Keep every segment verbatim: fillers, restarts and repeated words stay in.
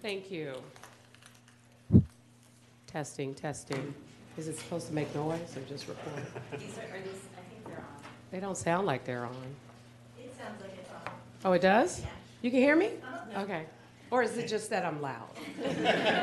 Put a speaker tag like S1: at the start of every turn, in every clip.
S1: Thank you. Testing, testing. Is it supposed to make noise or just record?
S2: These are, are these, I think they're on.
S1: They don't sound like they're on.
S2: It sounds like it's on.
S1: Oh, it does?
S2: Yeah.
S1: You can hear me?
S2: Uh-huh.
S1: Okay. Or is it just that I'm loud?
S2: Either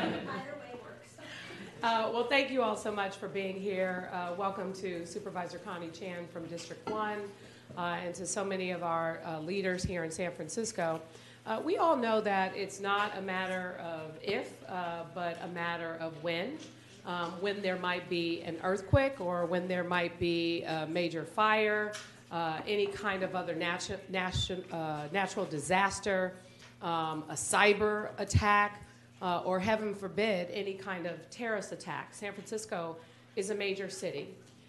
S2: way works.
S1: Uh, well, thank you all so much for being here. Uh, welcome to Supervisor Connie Chan from District one uh, and to so many of our uh, leaders here in San Francisco. Uh, we all know that it's not a matter of if, uh, but a matter of when. Um, when there might be an earthquake or when there might be a major fire, uh, any kind of other natu natu uh, natural disaster, um, a cyber attack, uh, or heaven forbid, any kind of terrorist attack. San Francisco is a major city,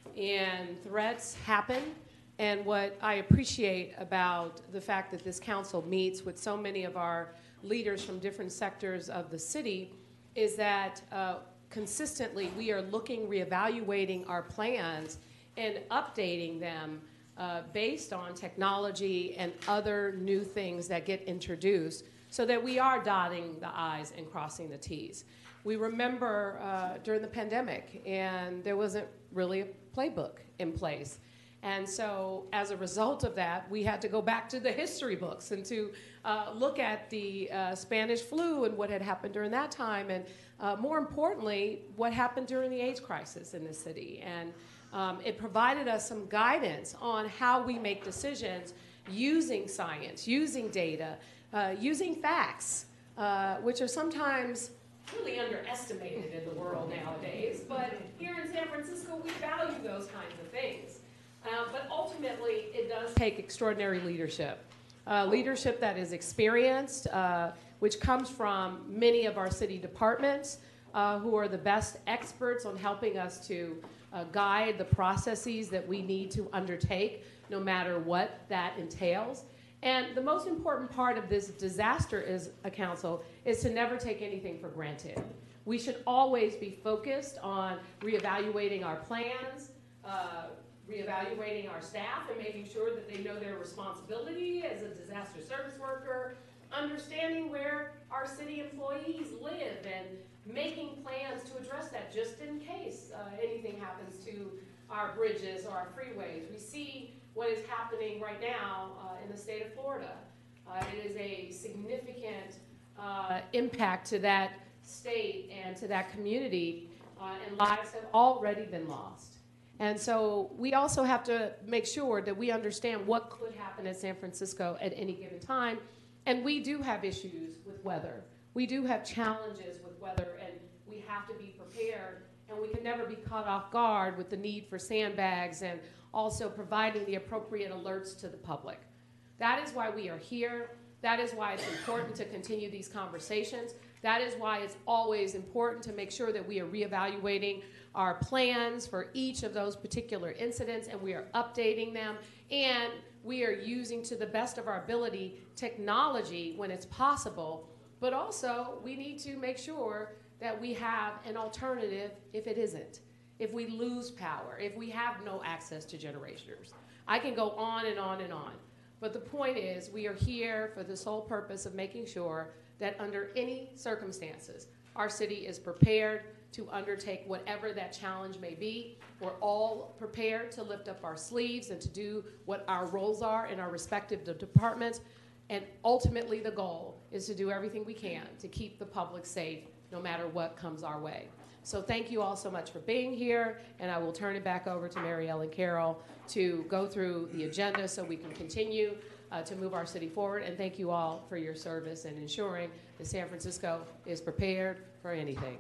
S1: and threats happen. And what I appreciate about the fact that this council meets with so many of our leaders from different sectors of the city is that uh, consistently we are looking, reevaluating our plans and updating them uh, based on technology and other new things that get introduced so that we are dotting the I's and crossing the T's. We remember uh, during the pandemic, and there wasn't really a playbook in place. And so as a result of that, we had to go back to the history books and to uh, look at the uh, Spanish flu and what had happened during that time, and uh, more importantly, what happened during the AIDS crisis in the city. And um, it provided us some guidance on how we make decisions using science, using data, uh, using facts, uh, which are sometimes really underestimated in the world nowadays. But here in San Francisco, we value those kinds of things. Uh, but ultimately, it does take extraordinary leadership. Uh, leadership that is experienced, uh, which comes from many of our city departments, uh, who are the best experts on helping us to uh, guide the processes that we need to undertake, no matter what that entails. And the most important part of this disaster is a council is to never take anything for granted. We should always be focused on reevaluating our plans, uh, reevaluating our staff and making sure that they know their responsibility as a disaster service worker, understanding where our city employees live and making plans to address that just in case uh, anything happens to our bridges or our freeways. We see what is happening right now uh, in the state of Florida. Uh, it is a significant uh, impact to that state and to that community, uh, and lives have already been lost. And so we also have to make sure that we understand what could happen at San Francisco at any given time. And we do have issues with weather. We do have challenges with weather, and we have to be prepared. And we can never be caught off guard with the need for sandbags and also providing the appropriate alerts to the public. That is why we are here. That is why it's important to continue these conversations. That is why it's always important to make sure that we are reevaluating our plans for each of those particular incidents, and we are updating them, and we are using to the best of our ability technology when it's possible, but also we need to make sure that we have an alternative if it isn't, if we lose power, if we have no access to generators. I can go on and on and on, but the point is we are here for the sole purpose of making sure that under any circumstances, our city is prepared to undertake whatever that challenge may be. We're all prepared to lift up our sleeves and to do what our roles are in our respective departments. And ultimately, the goal is to do everything we can to keep the public safe no matter what comes our way. So thank you all so much for being here, and I will turn it back over to Mary Ellen Carroll to go through the agenda so we can continue uh, to move our city forward. And thank you all for your service and ensuring that San Francisco is prepared for anything.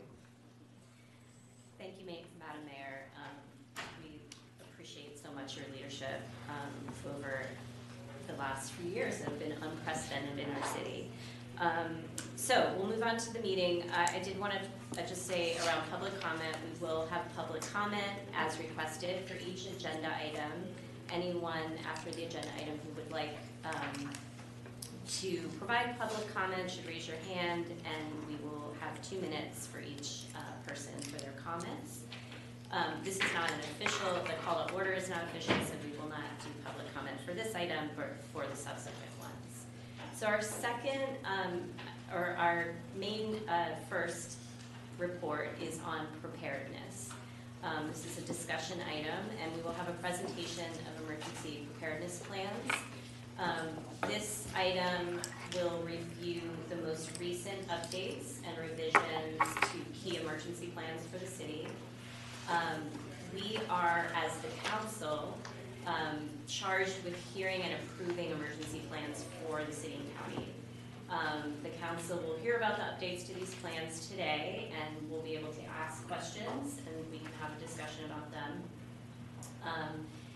S2: Thank you, Madam Mayor. Um, we appreciate so much your leadership um, over the last few years that have been unprecedented in our city. Um, so we'll move on to the meeting. Uh, I did want to uh, just say around public comment, we will have public comment as requested for each agenda item. Anyone after the agenda item who would like um, to provide public comment should raise your hand, and we will have two minutes for each uh, person for their comments. Um, this is not an official, the call to order is not official, so we will not do public comment for this item, but for the subsequent ones. So our second, um, or our main uh, first report is on preparedness. Um, this is a discussion item, and we will have a presentation of emergency preparedness plans. Um, this item will review the most recent updates and revisions to key emergency plans for the city. Um, we are, as the council, um, charged with hearing and approving emergency plans for the city and county. Um, the council will hear about the updates to these plans today, and we'll be able to ask questions, and we can have a discussion about them. Um,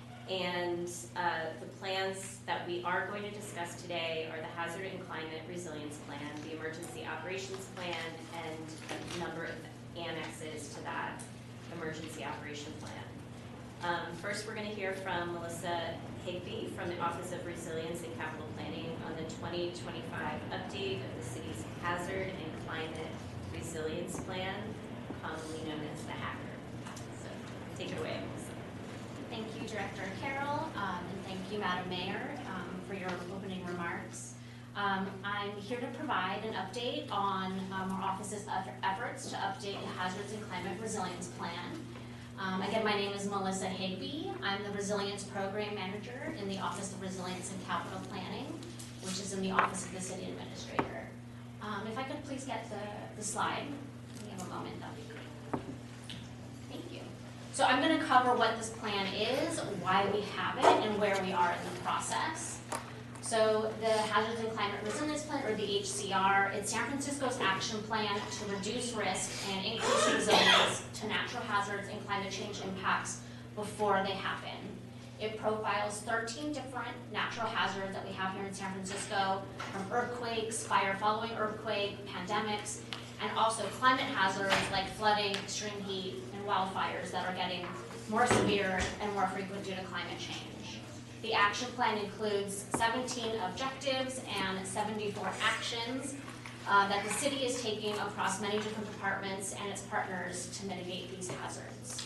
S2: and uh, the plans that we are going to discuss today are the Hazard and Climate Resilience Plan, the Emergency Operations Plan, and a number of annexes to that emergency operation plan. Um, first, we're going to hear from Melissa Higby from the Office of Resilience and Capital Planning on the twenty twenty-five update of the city's Hazard and Climate Resilience Plan, commonly known as the HACR. So, take it away, Melissa.
S3: Thank you, Director Carroll, um, and thank you, Madam Mayor, um, for your opening remarks. Um, I'm here to provide an update on um, our office's efforts to update the Hazards and Climate Resilience Plan. Um, again, my name is Melissa Higby. I'm the Resilience Program Manager in the Office of Resilience and Capital Planning, which is in the Office of the City Administrator. Um, if I could please get the, the slide. We have a moment, that'd be great. Thank you. So I'm going to cover what this plan is, why we have it, and where we are in the process. So the Hazards and Climate Resilience Plan, or the H C R, it's San Francisco's action plan to reduce risk and increase resilience to natural hazards and climate change impacts before they happen. It profiles thirteen different natural hazards that we have here in San Francisco, from earthquakes, fire following earthquake, pandemics, and also climate hazards like flooding, extreme heat, and wildfires that are getting more severe and more frequent due to climate change. The action plan includes seventeen objectives and seventy-four actions uh, that the city is taking across many different departments and its partners to mitigate these hazards.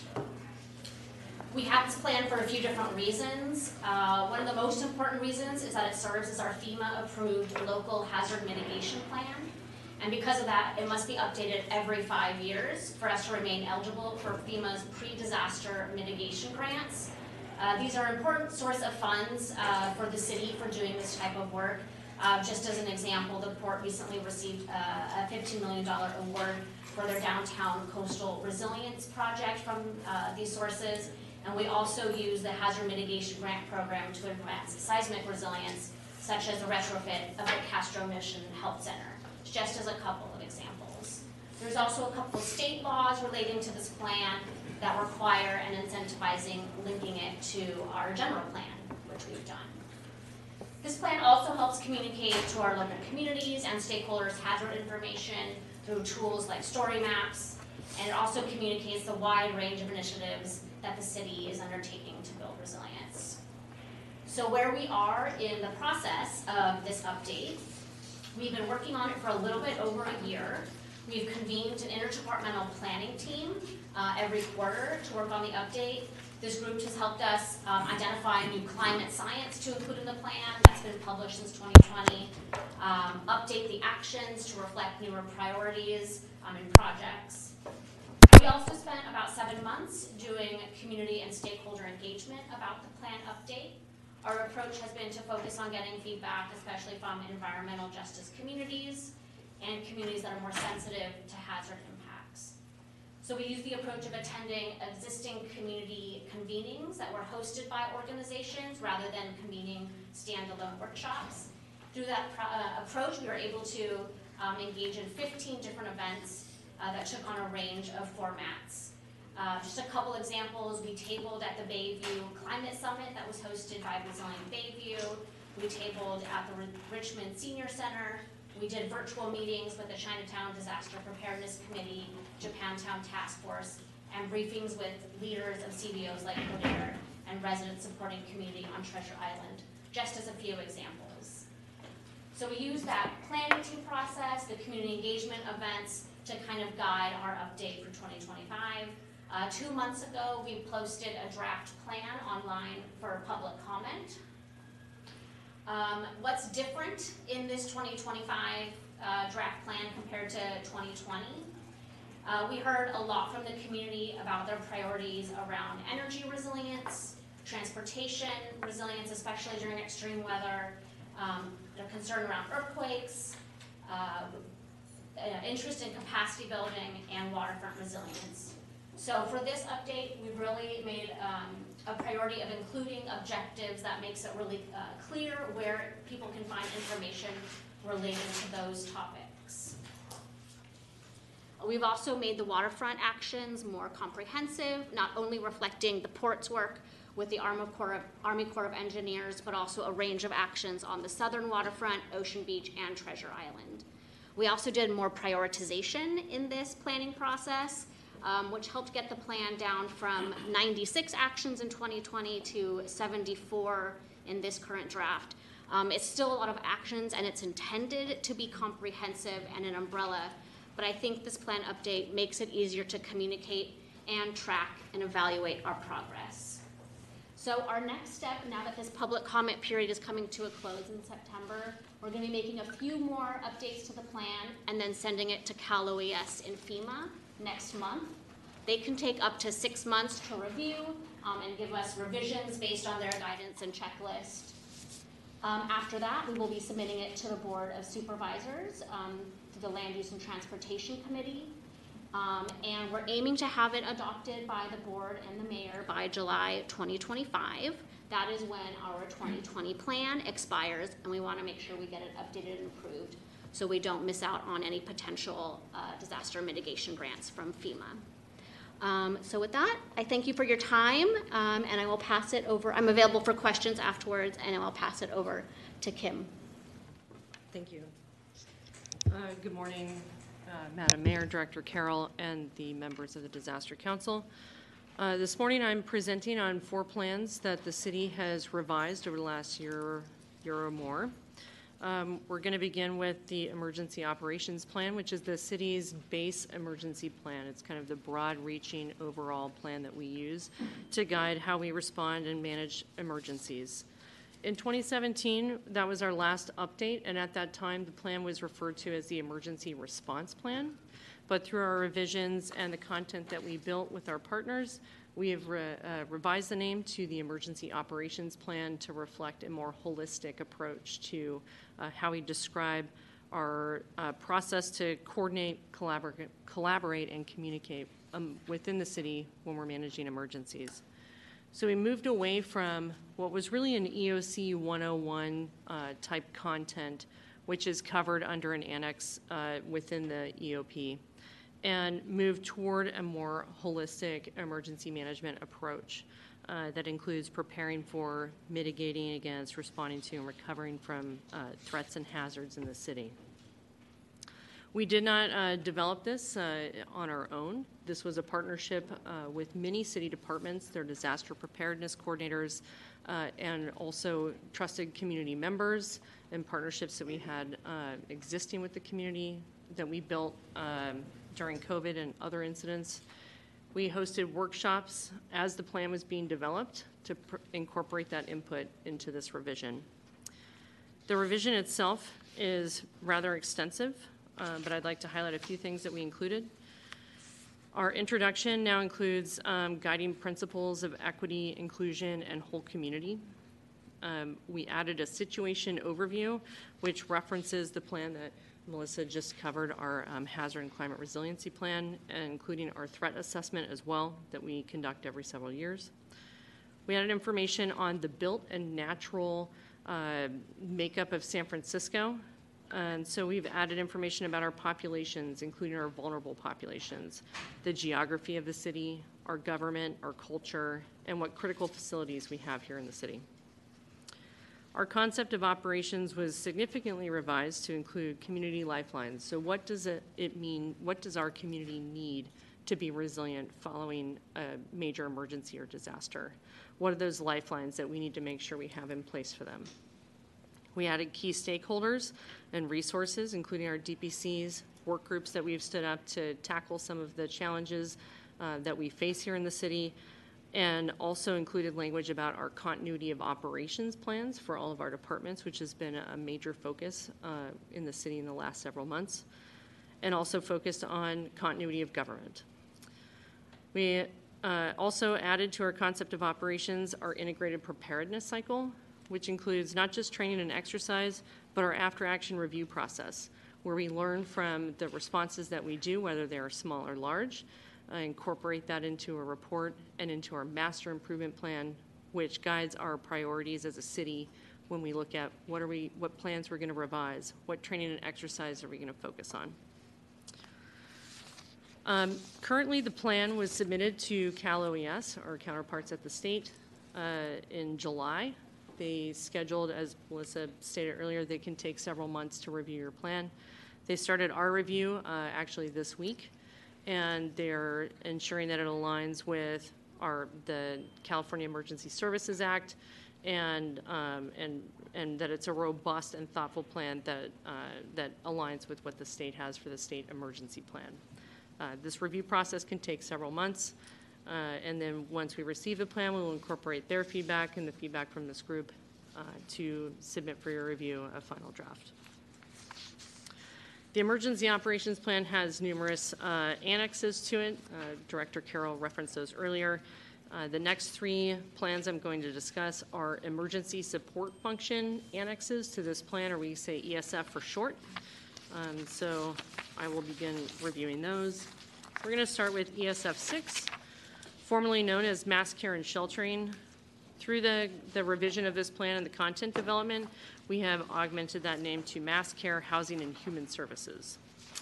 S3: We have this plan for a few different reasons. Uh, one of the most important reasons is that it serves as our FEMA-approved local hazard mitigation plan. And because of that, it must be updated every five years for us to remain eligible for FEMA's pre-disaster mitigation grants. Uh, these are an important source of funds uh, for the city for doing this type of work. Uh, just as an example, the port recently received uh, a fifteen million dollars award for their downtown coastal resilience project from uh, these sources. And we also use the hazard mitigation grant program to advance seismic resilience, such as the retrofit of the Castro Mission Health Center, just as a couple of examples. There's also a couple of state laws relating to this plan that require and incentivizing linking it to our general plan, which we've done. This plan also helps communicate to our local communities and stakeholders hazard information through tools like story maps, and it also communicates the wide range of initiatives that the city is undertaking to build resilience. So where we are in the process of this update, we've been working on it for a little bit over a year. We've convened an interdepartmental planning team uh, every quarter to work on the update. This group has helped us um, identify new climate science to include in the plan that's been published since twenty twenty, um, update the actions to reflect newer priorities um, and projects. We also spent about seven months doing community and stakeholder engagement about the plan update. Our approach has been to focus on getting feedback, especially from environmental justice communities and communities that are more sensitive to hazard impacts. So we use the approach of attending existing community convenings that were hosted by organizations rather than convening standalone workshops. Through that uh, approach, we were able to um, engage in fifteen different events uh, that took on a range of formats. Uh, just a couple examples, we tabled at the Bayview Climate Summit that was hosted by Resilient Bayview. We tabled at the Richmond Senior Center. We did virtual meetings with the Chinatown Disaster Preparedness Committee, Japantown Task Force, and briefings with leaders of C B Os like Codair and residents supporting community on Treasure Island, just as a few examples. So we use that planning team process, the community engagement events, to kind of guide our update for twenty twenty-five. Uh, two months ago, we posted a draft plan online for public comment. Um, what's different in this twenty twenty-five uh, draft plan compared to twenty twenty. Uh, we heard a lot from the community about their priorities around energy resilience, transportation resilience, especially during extreme weather, um, their concern around earthquakes, uh, uh, interest in capacity building, and waterfront resilience. So for this update, we've really made um, a priority of including objectives that makes it really uh, clear where people can find information related to those topics. We've also made the waterfront actions more comprehensive, not only reflecting the port's work with the Army Corps of, Army Corps of Engineers, but also a range of actions on the southern waterfront, Ocean Beach, and Treasure Island. We also did more prioritization in this planning process, um, which helped get the plan down from ninety-six actions in twenty twenty to seventy-four in this current draft. Um, it's still a lot of actions, and it's intended to be comprehensive and an umbrella, but I think this plan update makes it easier to communicate and track and evaluate our progress. So our next step, now that this public comment period is coming to a close in September, we're going to be making a few more updates to the plan and then sending it to Cal O E S and FEMA next month. They can take up to six months to review um, and give us revisions based on their guidance and checklist. Um, after that, we will be submitting it to the Board of Supervisors, um, to the Land Use and Transportation Committee. Um, and we're aiming to have it adopted by the board and the mayor by July twenty twenty-five. That is when our twenty twenty plan expires, and we want to make sure we get it updated and approved so we don't miss out on any potential uh, disaster mitigation grants from FEMA. Um, so with that, I thank you for your time, um, and I will pass it over. I'm available for questions afterwards, and I will pass it over to Kim.
S4: Thank you. Uh, good morning, uh, Madam Mayor, Director Carroll, and the members of the Disaster Council. Uh, this morning I'm presenting on four plans that the city has revised over the last year, year or more. Um, we're going to begin with the Emergency Operations Plan, which is the city's base emergency plan. It's kind of the broad-reaching overall plan that we use to guide how we respond and manage emergencies. In twenty seventeen, that was our last update, and at that time, the plan was referred to as the Emergency Response Plan. But through our revisions and the content that we built with our partners, we have re uh, revised the name to the Emergency Operations Plan to reflect a more holistic approach to uh, how we describe our uh, process to coordinate, collaborate, collaborate and communicate um, within the city when we're managing emergencies. So we moved away from what was really an E O C one oh one uh, type content, which is covered under an annex uh, within the E O P, and moved toward a more holistic emergency management approach uh, that includes preparing for, mitigating against, responding to, and recovering from uh, threats and hazards in the city. We did not uh, develop this uh, on our own. This was a partnership uh, with many city departments, their disaster preparedness coordinators, uh, and also trusted community members and partnerships that we had uh, existing with the community that we built um, during COVID and other incidents. We hosted workshops as the plan was being developed to pr incorporate that input into this revision. The revision itself is rather extensive. Uh, but I'd like to highlight a few things that we included. Our introduction now includes um, guiding principles of equity, inclusion, and whole community. Um, we added a situation overview, which references the plan that Melissa just covered, our um, hazard and climate resiliency plan, including our threat assessment as well that we conduct every several years. We added information on the built and natural uh, makeup of San Francisco. And so we've added information about our populations, including our vulnerable populations, the geography of the city, our government, our culture, and what critical facilities we have here in the city. Our concept of operations was significantly revised to include community lifelines. So what does it, it mean, what does our community need to be resilient following a major emergency or disaster? What are those lifelines that we need to make sure we have in place for them? We added key stakeholders and resources, including our D P Cs, work groups that we've stood up to tackle some of the challenges uh, that we face here in the city, and also included language about our continuity of operations plans for all of our departments, which has been a major focus uh, in the city in the last several months, and also focused on continuity of government. We uh, also added to our concept of operations our integrated preparedness cycle, which includes not just training and exercise, but our after-action review process, where we learn from the responses that we do, whether they are small or large, uh, incorporate that into a report and into our master improvement plan, which guides our priorities as a city when we look at what are we, what plans we're going to revise, what training and exercise are we going to focus on. Um, currently, the plan was submitted to Cal O E S, our counterparts at the state, uh, in July. They scheduled, as Melissa stated earlier, they can take several months to review your plan. They started our review uh, actually this week, and they're ensuring that it aligns with our the California Emergency Services Act, and um, and and that it's a robust and thoughtful plan that uh, that aligns with what the state has for the state emergency plan. Uh, this review process can take several months, uh, and then once we receive the plan, we will incorporate their feedback and the feedback from this group uh, to submit for your review a final draft. The Emergency Operations Plan has numerous uh, annexes to it. Uh, Director Carroll referenced those earlier. Uh, the next three plans I'm going to discuss are Emergency Support Function annexes to this plan, or we say E S F for short. Um, so I will begin reviewing those. We're going to start with E S F six, formerly known as Mass Care and Sheltering. Through the, the revision of this plan and the content development, we have augmented that name to Mass Care, Housing, and Human Services.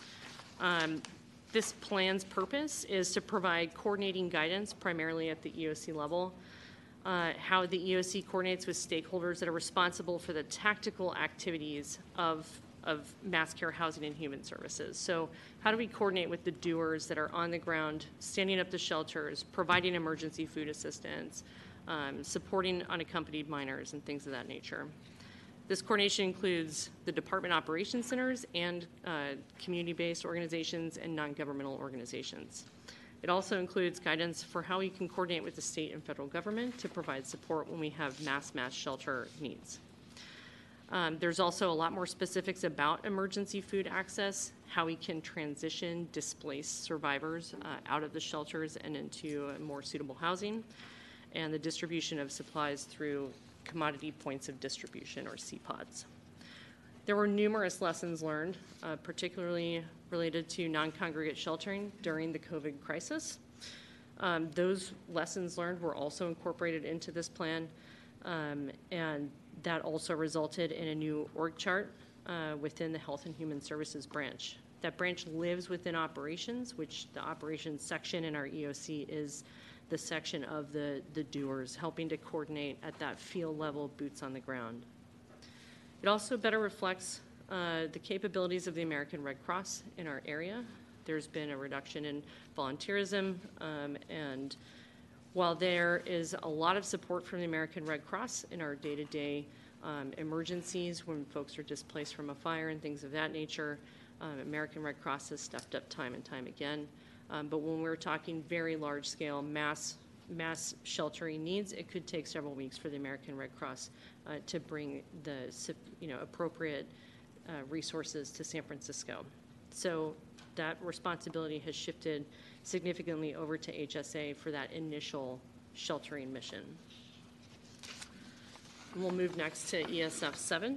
S4: Um, this plan's purpose is to provide coordinating guidance, primarily at the E O C level, uh, how the E O C coordinates with stakeholders that are responsible for the tactical activities of of mass care, housing, and human services. So how do we coordinate with the doers that are on the ground, standing up the shelters, providing emergency food assistance, um, supporting unaccompanied minors, and things of that nature. This coordination includes the department operations centers and uh, community-based organizations and non-governmental organizations. It also includes guidance for how we can coordinate with the state and federal government to provide support when we have mass mass shelter needs. Um, there's also a lot more specifics about emergency food access, how we can transition displaced survivors uh, out of the shelters and into uh, more suitable housing, and the distribution of supplies through commodity points of distribution, or C PODs. There were numerous lessons learned, uh, particularly related to non-congregate sheltering during the COVID crisis. Um, those lessons learned were also incorporated into this plan, um, and that also resulted in a new org chart uh, within the Health and Human Services branch. That branch lives within operations, which the operations section in our E O C is the section of the, the doers, helping to coordinate at that field level, boots on the ground. It also better reflects uh, the capabilities of the American Red Cross in our area. There's been a reduction in volunteerism, um, and while there is a lot of support from the American Red Cross in our day-to-day um, emergencies when folks are displaced from a fire and things of that nature, um, American Red Cross has stepped up time and time again. Um, but when we're talking very large-scale mass mass sheltering needs, it could take several weeks for the American Red Cross uh, to bring the you know appropriate uh, resources to San Francisco. So that responsibility has shifted significantly over to H S A for that initial sheltering mission. And we'll move next to E S F seven,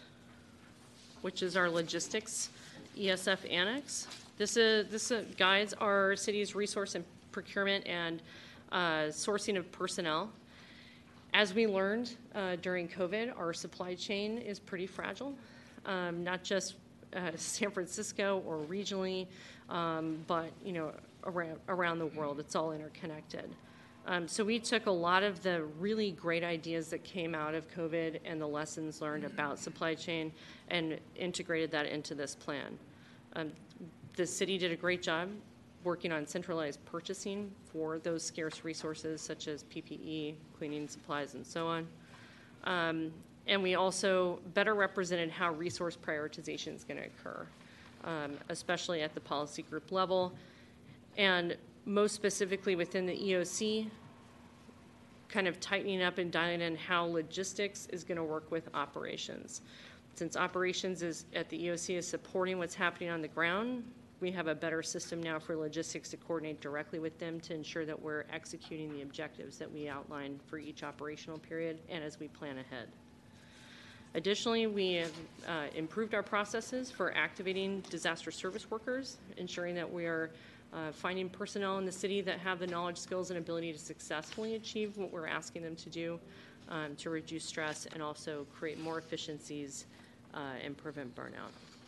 S4: which is our logistics E S F annex. This, is, this uh, guides our city's resource and procurement and uh, sourcing of personnel. As we learned uh, during COVID, our supply chain is pretty fragile, um, not just uh, San Francisco or regionally, um, but you know around, around the world. It's all interconnected. Um, so we took a lot of the really great ideas that came out of COVID and the lessons learned about supply chain and integrated that into this plan. Um, the city did a great job working on centralized purchasing for those scarce resources such as P P E, cleaning supplies, and so on. Um, and we also better represented how resource prioritization is going to occur, um, especially at the policy group level. And most specifically within the E O C, kind of tightening up and dialing in how logistics is going to work with operations. Since operations is at the E O C is supporting what's happening on the ground, we have a better system now for logistics to coordinate directly with them to ensure that we're executing the objectives that we outlined for each operational period and as we plan ahead. Additionally, we have uh, improved our processes for activating disaster service workers, ensuring that we are uh, finding personnel in the city that have the knowledge, skills, and ability to successfully achieve what we're asking them to do um, to reduce stress and also create more efficiencies uh, and prevent burnout.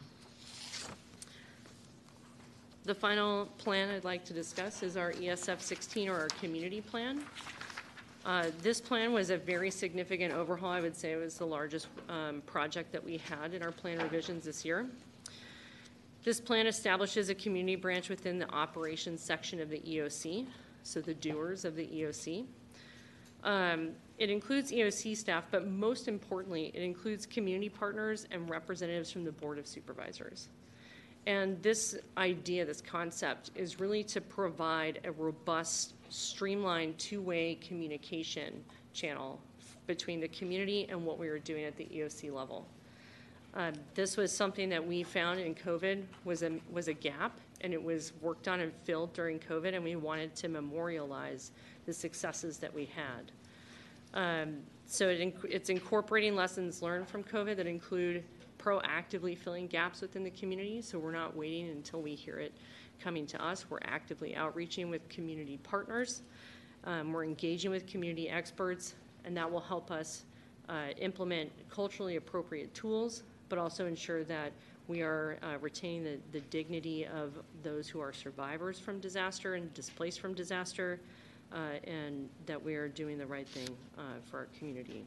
S4: The final plan I'd like to discuss is our E S F sixteen, or our community plan. Uh, this plan was a very significant overhaul. I would say it was the largest um, project that we had in our plan revisions this year. This plan establishes a community branch within the operations section of the E O C, so the doers of the E O C. Um, it includes E O C staff, but most importantly, it includes community partners and representatives from the Board of Supervisors. And this idea, this concept, is really to provide a robust, streamlined, two-way communication channel between the community and what we were doing at the E O C level. Uh, this was something that we found in COVID was a, was a gap, and it was worked on and filled during COVID, and we wanted to memorialize the successes that we had. Um, so it inc- it's incorporating lessons learned from COVID that include proactively filling gaps within the community, so we're not waiting until we hear it coming to us. We're actively outreaching with community partners. Um, we're engaging with community experts, and that will help us uh, implement culturally appropriate tools, but also ensure that we are uh, retaining the, the dignity of those who are survivors from disaster and displaced from disaster, uh, and that we are doing the right thing uh, for our community.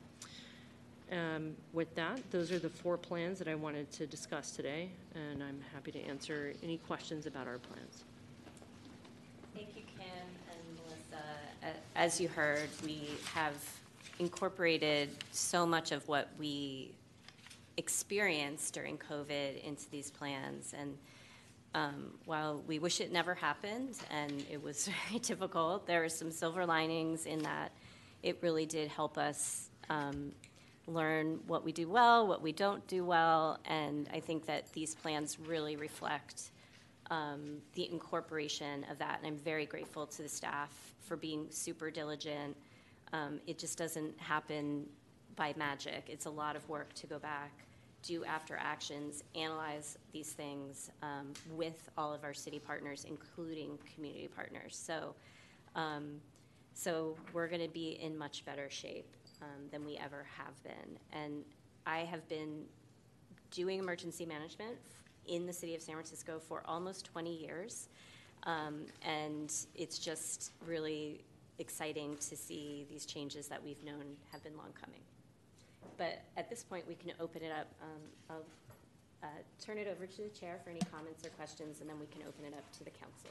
S4: Um, with that, those are the four plans that I wanted to discuss today, and I'm happy to answer any questions about our plans.
S2: Thank you, Kim and Melissa. Uh, As you heard, we have incorporated so much of what we experienced during COVID into these plans. And um, while we wish it never happened, and it was very difficult, there are some silver linings in that it really did help us um, learn what we do well, what we don't do well, and I think that these plans really reflect um, the incorporation of that, and I'm very grateful to the staff for being super diligent. Um, it just doesn't happen by magic. It's a lot of work to go back, do after actions, analyze these things um, with all of our city partners, including community partners. So, um, so we're going to be in much better shape Um, than we ever have been. And I have been doing emergency management in the city of San Francisco for almost twenty years. Um, and it's just really exciting to see these changes that we've known have been long coming. But at this point, we can open it up. Um, I'll uh, turn it over to the chair for any comments or questions, and then we can open it up to the council.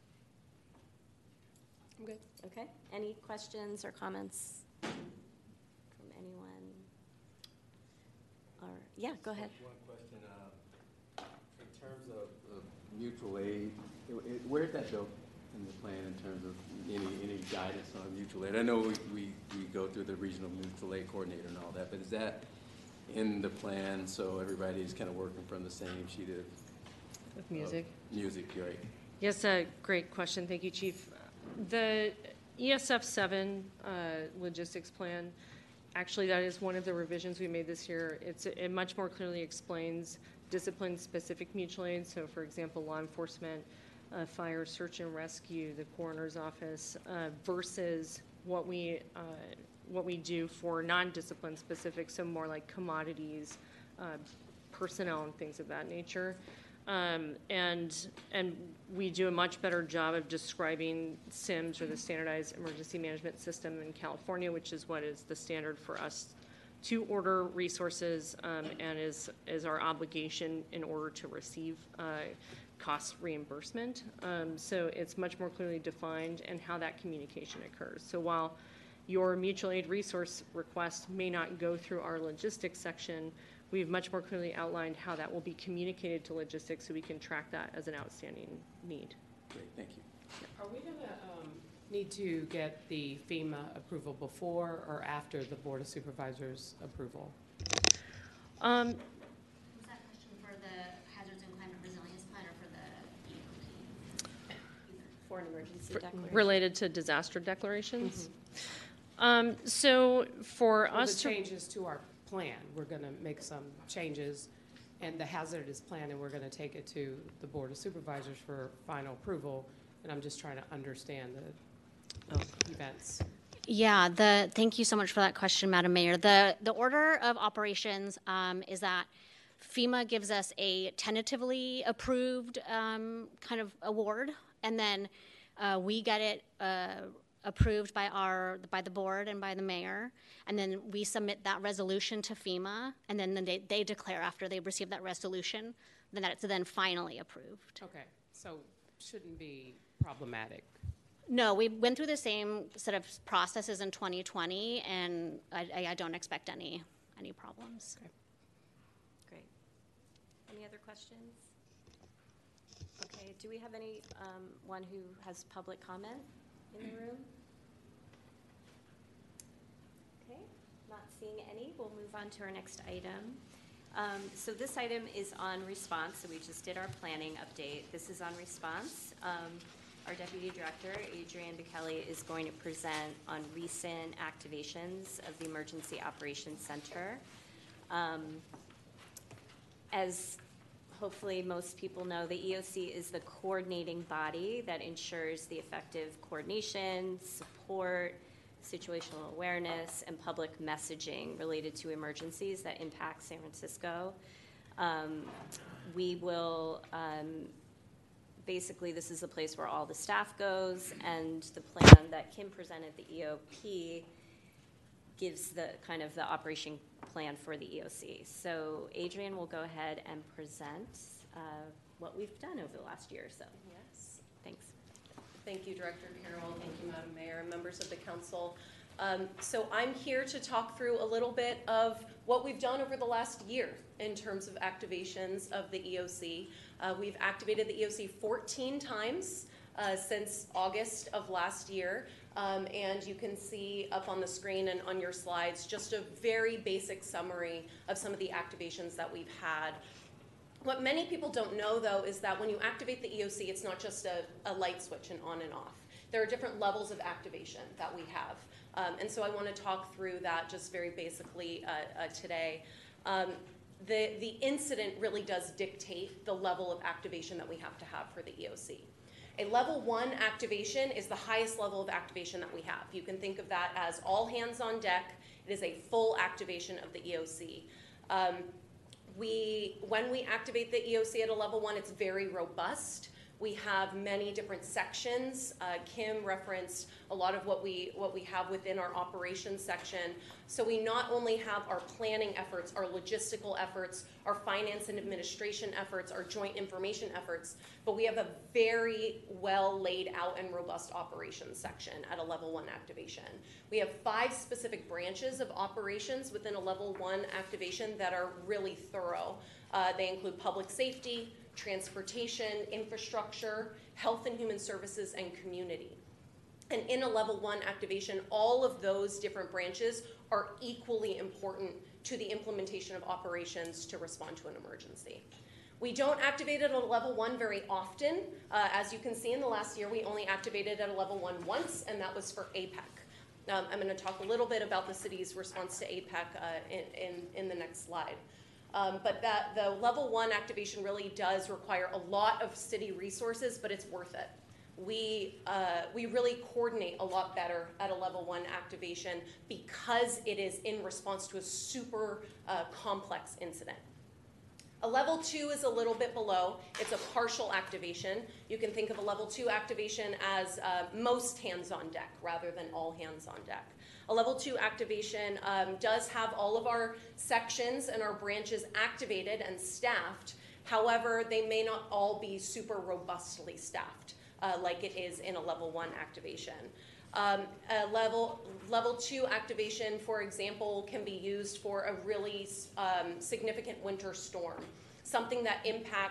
S1: I'm good.
S2: Okay, any questions or comments? Anyone? Or, yeah, go ahead.
S5: One question, uh, in terms of, of mutual aid, it, it, where's that built in the plan in terms of any, any guidance on mutual aid? I know we, we, we go through the regional mutual aid coordinator and all that, but is that in the plan so everybody's kind of working from the same sheet of,
S4: With music.
S5: of music, right?
S4: Yes, uh, great question. Thank you, Chief. The E S F seven uh, logistics plan, actually, that is one of the revisions we made this year. It's, it much more clearly explains discipline-specific mutual aid. So, for example, law enforcement, uh, fire, search and rescue, the coroner's office, uh, versus what we uh, what we do for non-discipline specific. So more like commodities, uh, personnel, and things of that nature. Um, and and we do a much better job of describing S I M S, or the Standardized Emergency Management System in California, which is what is the standard for us to order resources um, and is, is our obligation in order to receive uh, cost reimbursement. Um, so it's much more clearly defined and how that communication occurs. So while your mutual aid resource request may not go through our logistics section, we've much more clearly outlined how that will be communicated to logistics so we can track that as an outstanding need.
S5: Great, thank you.
S1: Are we gonna, um, need to get the FEMA approval before or after the Board of Supervisors approval?
S4: Um,
S3: Was that question for the Hazards and Climate Resilience Plan or for the E O P?
S2: For an emergency declaration.
S4: related to disaster declarations? Um, so for
S1: Well,
S4: us
S1: the
S4: to,
S1: changes to our plan, we're going to make some changes, and the hazardous plan, and we're going to take it to the Board of Supervisors for final approval, and I'm just trying to understand the
S4: Oh.
S1: events.
S3: Yeah, the, thank you so much for that question, Madam Mayor. The, the order of operations um, is that FEMA gives us a tentatively approved um, kind of award, and then uh, we get it uh, approved by our, by the board and by the mayor, and then we submit that resolution to FEMA, and then, then they, they declare after they receive that resolution, then that it's then finally approved.
S1: Okay, so shouldn't be problematic.
S3: No, we went through the same set of processes in twenty twenty, and I, I- I don't expect any, any problems.
S2: Great. Any other questions? Okay, do we have any, um, one who has public comment in the room? Okay, not seeing any, we'll move on to our next item. Um, so this item is on response, so we just did our planning update. This is on response. Um, our Deputy Director, Adrienne DeKelly, is going to present on recent activations of the Emergency Operations Center. Um, as hopefully most people know, the E O C is the coordinating body that ensures the effective coordination, support, situational awareness, and public messaging related to emergencies that impact San Francisco. Um, we will, um, basically, this is the place where all the staff goes, and the plan that Kim presented, the E O P, gives the kind of the operation plan for the E O C. So Adrienne will go ahead and present uh, what we've done over the last year or so.
S6: Yes.
S2: Thanks.
S6: Thank you, Director Carroll. Thank you, Madam Mayor, and members of the council. Um, so I'm here to talk through a little bit of what we've done over the last year in terms of activations of the E O C. Uh, we've activated the E O C fourteen times uh, since August of last year. Um, and you can see up on the screen and on your slides just a very basic summary of some of the activations that we've had. What many people don't know, though, is that when you activate the E O C, it's not just a, a light switch and on and off. There are different levels of activation that we have. Um, and so I want to talk through that just very basically uh, uh, today. Um, the, the incident really does dictate the level of activation that we have to have for the E O C. A level one activation is the highest level of activation that we have. You can think of that as all hands on deck. It is a full activation of the E O C. Um, we, when we activate the E O C at a level one, it's very robust. We have many different sections. Uh, Kim referenced a lot of what we, what we have within our operations section. So we not only have our planning efforts, our logistical efforts, our finance and administration efforts, our joint information efforts, but we have a very well laid out and robust operations section at a level one activation. We have five specific branches of operations within a level one activation that are really thorough. Uh, they include public safety, transportation, infrastructure, health and human services, and community. And in a level one activation, all of those different branches are equally important to the implementation of operations to respond to an emergency. We don't activate it at a level one very often. Uh, as you can see in the last year, we only activated at a level one once, and that was for A PEC. Um, I'm going to talk a little bit about the city's response to A PEC uh, in, in, in the next slide. Um, but that the level one activation really does require a lot of city resources, but it's worth it. We, uh, we really coordinate a lot better at a level one activation because it is in response to a super uh, complex incident. A level two is a little bit below. It's a partial activation. You can think of a level two activation as uh, most hands on deck rather than all hands on deck. A level two activation um, does have all of our sections and our branches activated and staffed. However, they may not all be super robustly staffed uh, like it is in a level one activation. Um, a level, level two activation, for example, can be used for a really um, significant winter storm, something that impacts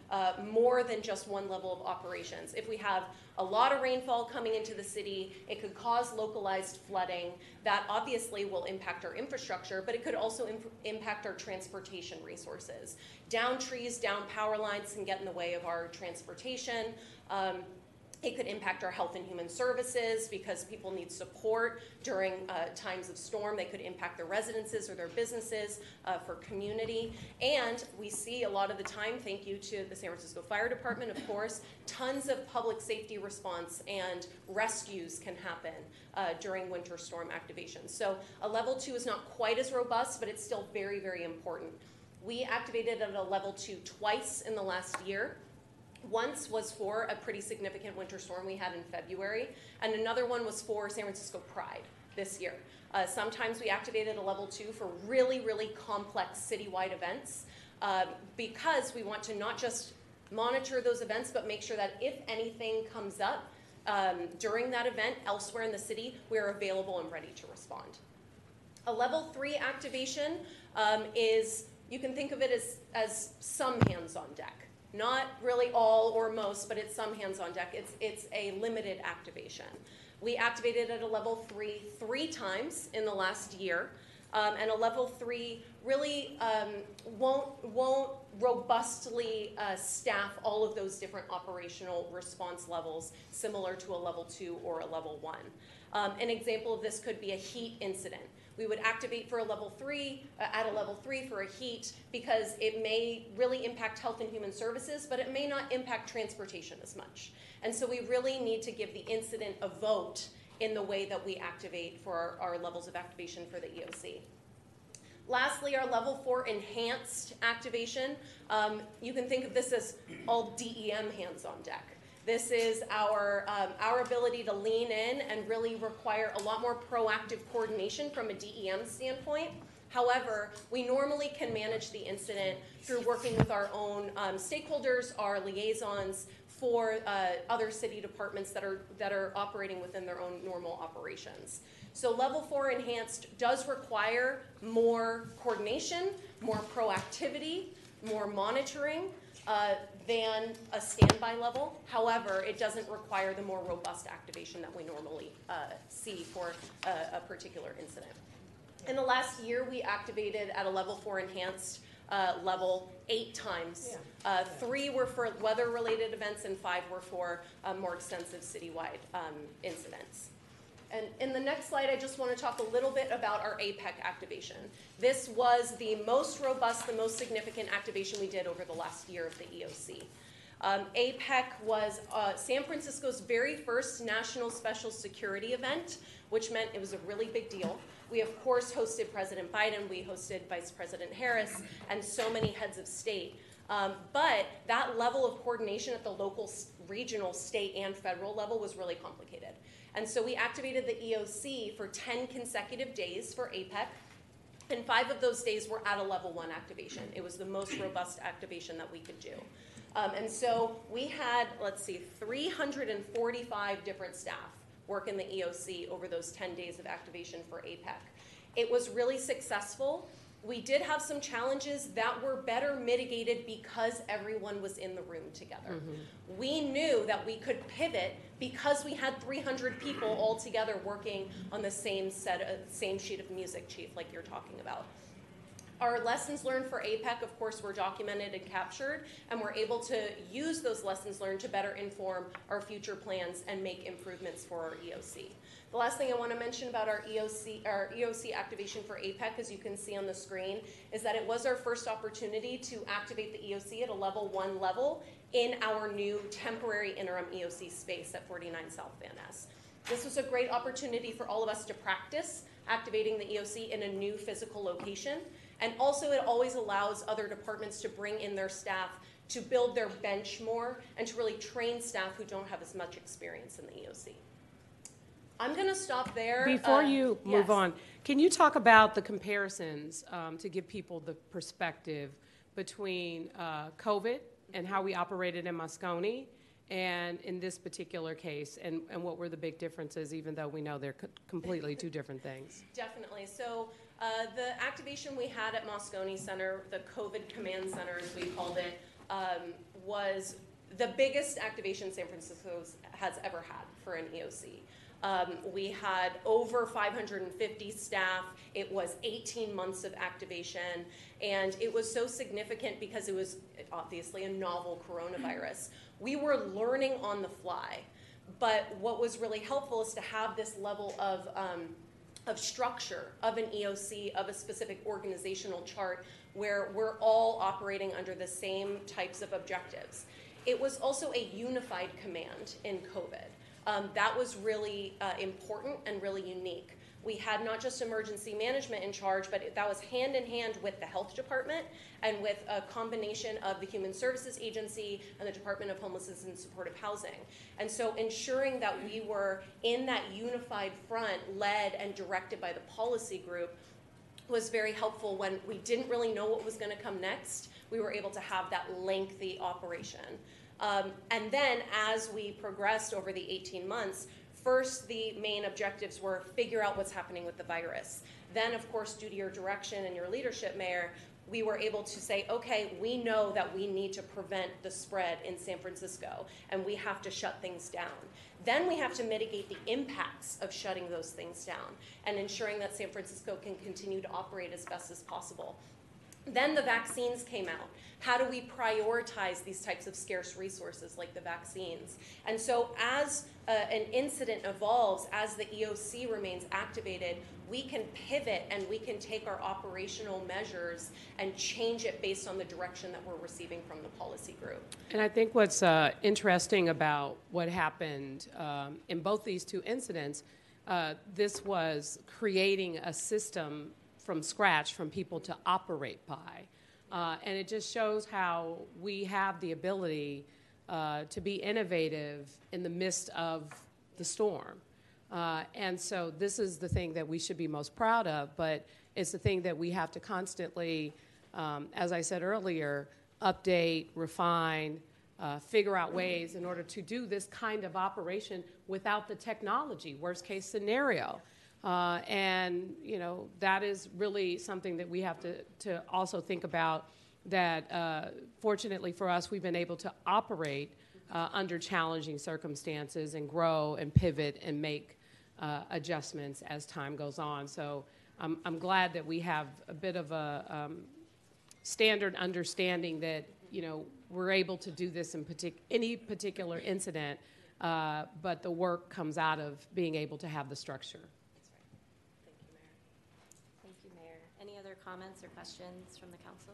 S6: uh, more than just one level of operations. If we have a lot of rainfall coming into the city, it could cause localized flooding. That obviously will impact our infrastructure, but it could also imp- impact our transportation resources. Down trees, down power lines can get in the way of our transportation. Um, It could impact our health and human services because people need support during uh, times of storm. They could impact their residences or their businesses uh, for community. And we see a lot of the time, thank you to the San Francisco Fire Department, of course, tons of public safety response and rescues can happen uh, during winter storm activations. So a level two is not quite as robust, but it's still very, very important. We activated at a level two twice in the last year. Once was for a pretty significant winter storm we had in February, and another one was for San Francisco Pride this year. Uh, sometimes we activated a level two for really, really complex citywide events uh, because we want to not just monitor those events, but make sure that if anything comes up um, during that event elsewhere in the city, we're available and ready to respond. A level three activation um, is, you can think of it as, as some hands on deck. Not really all or most, but it's some hands on deck. It's, it's a limited activation. We activated at a level three three times in the last year, um, and a level three really um, won't, won't robustly uh, staff all of those different operational response levels similar to a level two or a level one. Um, an example of this could be a heat incident. We would activate for a level three, uh, at a level three for a heat because it may really impact health and human services, but it may not impact transportation as much. And so we really need to give the incident a vote in the way that we activate for our, our levels of activation for the E O C. Lastly, our level four enhanced activation. Um, you can think of this as all D E M hands on deck. This is our, um, our ability to lean in and really require a lot more proactive coordination from a D E M standpoint. However, we normally can manage the incident through working with our own um, stakeholders, our liaisons for uh, other city departments that are, that are operating within their own normal operations. So level four enhanced does require more coordination, more proactivity, more monitoring, Uh, than a standby level. However, it doesn't require the more robust activation that we normally uh, see for a, a particular incident. In the last year, we activated at a level four enhanced uh, level eight times.
S1: Yeah.
S6: Uh, three were for weather-related events and five were for uh, more extensive citywide um, incidents. And in the next slide, I just want to talk a little bit about our A PEC activation. This was the most robust, the most significant activation we did over the last year of the E O C. Um, A PEC was uh, San Francisco's very first national special security event, which meant it was a really big deal. We, of course, hosted President Biden, we hosted Vice President Harris, and so many heads of state. Um, but that level of coordination at the local, regional, state, and federal level was really complicated. And so we activated the E O C for ten consecutive days for A PEC, and five of those days were at a level one activation. It was the most robust activation that we could do. Um, and so we had, let's see, three hundred forty-five different staff work in the E O C over those ten days of activation for A PEC. It was really successful. We did have some challenges that were better mitigated because everyone was in the room together. Mm-hmm. We knew that we could pivot because we had three hundred people all together working on the same set, of, same sheet of music, Chief, like you're talking about. Our lessons learned for A PEC, of course, were documented and captured, and we're able to use those lessons learned to better inform our future plans and make improvements for our E O C. The last thing I want to mention about our E O C, our E O C activation for A PEC, as you can see on the screen, is that it was our first opportunity to activate the E O C at a level one level in our new temporary interim E O C space at forty-nine South Van Ness. This was a great opportunity for all of us to practice activating the E O C in a new physical location. And also it always allows other departments to bring in their staff to build their bench more and to really train staff who don't have as much experience in the E O C. I'm going to stop there.
S1: Before
S6: uh,
S1: you move
S6: yes.
S1: on, can you talk about the comparisons um, to give people the perspective between uh, COVID and how we operated in Moscone and in this particular case, and, and what were the big differences, even though we know they're co- completely two different things?
S6: Definitely. So uh, the activation we had at Moscone Center, the COVID Command Center as we called it, um, was the biggest activation San Francisco has ever had for an E O C. Um, we had over five hundred fifty staff. It was eighteen months of activation, and it was so significant because it was obviously a novel coronavirus. We were learning on the fly, but what was really helpful is to have this level of, um, of structure of an E O C, of a specific organizational chart where we're all operating under the same types of objectives. It was also a unified command in COVID. Um, that was really uh, important and really unique. We had not just emergency management in charge, but it, that was hand in hand with the health department and with a combination of the Human Services Agency and the Department of Homelessness and Supportive Housing. And so ensuring that we were in that unified front, led and directed by the policy group, was very helpful when we didn't really know what was going to come next. We were able to have that lengthy operation. Um, and then as we progressed over the eighteen months, first the main objectives were figure out what's happening with the virus. Then, of course, due to your direction and your leadership, Mayor, we were able to say, okay, we know that we need to prevent the spread in San Francisco, and we have to shut things down. Then we have to mitigate the impacts of shutting those things down and ensuring that San Francisco can continue to operate as best as possible. Then the vaccines came out. How do we prioritize these types of scarce resources like the vaccines? And so as uh, an incident evolves, as the E O C remains activated, we can pivot and we can take our operational measures and change it based on the direction that we're receiving from the policy group.
S1: And I think what's uh, interesting about what happened um, in both these two incidents, uh, this was creating a system from scratch from people to operate by. Uh, and it just shows how we have the ability uh, to be innovative in the midst of the storm. Uh, and so this is the thing that we should be most proud of, but it's the thing that we have to constantly, um, as I said earlier, update, refine, uh, figure out ways in order to do this kind of operation without the technology, worst case scenario. Uh, and, you know, that is really something that we have to, to also think about, that uh, fortunately for us, we've been able to operate uh, under challenging circumstances and grow and pivot and make uh, adjustments as time goes on. So I'm, I'm glad that we have a bit of a um, standard understanding that, you know, we're able to do this in partic- any particular incident, uh, but the work comes out of being able to have the structure.
S2: Thank you, Mayor. Any other comments or questions from the council?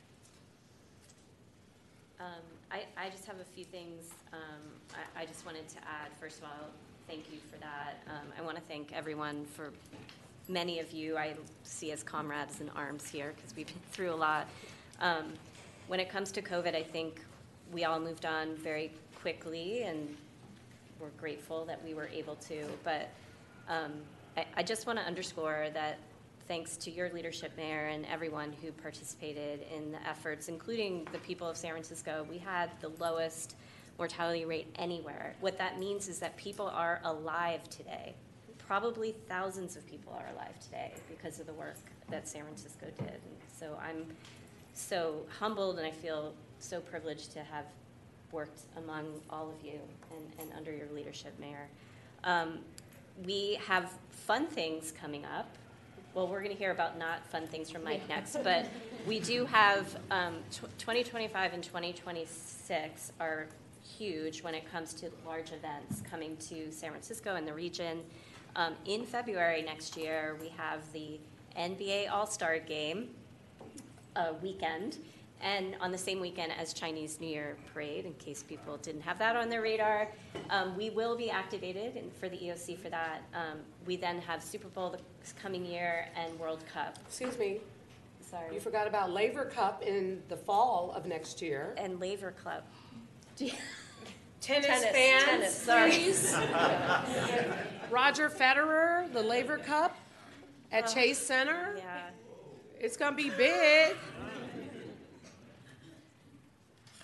S2: Um, I, I just have a few things um, I, I just wanted to add. First of all, thank you for that. Um, I want to thank everyone for many of you I see as comrades in arms here because we've been through a lot. Um, when it comes to COVID, I think we all moved on very quickly and we're grateful that we were able to. But um, I, I just want to underscore that thanks to your leadership, Mayor, and everyone who participated in the efforts, including the people of San Francisco, we had the lowest mortality rate anywhere. What that means is that people are alive today. Probably thousands of people are alive today because of the work that San Francisco did. And so I'm so humbled and I feel so privileged to have worked among all of you and, and under your leadership, Mayor. Um, we have fun things coming up. Well, we're going to hear about not fun things from Mike next, but we do have um, twenty twenty-five and twenty twenty-six are huge when it comes to large events coming to San Francisco and the region. Um, in February next year, we have the N B A All-Star Game uh, weekend, and on the same weekend as Chinese New Year Parade, in case people didn't have that on their radar. Um, we will be activated in, for the E O C for that. Um, we then have Super Bowl this coming year and World Cup.
S1: Excuse me,
S2: Sorry.
S1: you forgot about Laver Cup in the fall of next year.
S2: And Laver Club.
S1: Tennis,
S6: Tennis,
S1: fans,
S6: tennis, sorry.
S1: please. Roger Federer, the Laver Cup at Chase Center.
S2: Yeah.
S1: It's going to be big.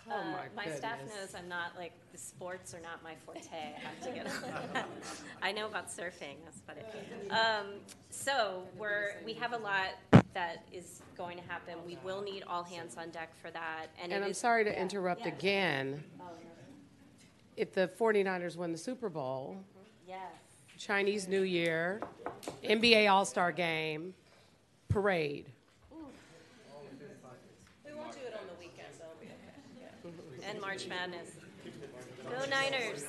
S1: Oh,
S2: Uh,
S1: my
S2: staff
S1: goodness.
S2: knows I'm not, like, the sports are not my forte. I have to get, I know about surfing, that's about it. Um, so, we're, we have a lot that is going to happen. We will need all hands on deck for that, and
S1: And
S2: it
S1: I'm
S2: is-
S1: sorry to interrupt again. If the 49ers win the Super Bowl,
S2: Yes.
S1: Chinese New Year, N B A All-Star Game, parade.
S6: We won't do it on the weekend, so it'll be okay.
S2: And March Madness. Go Niners.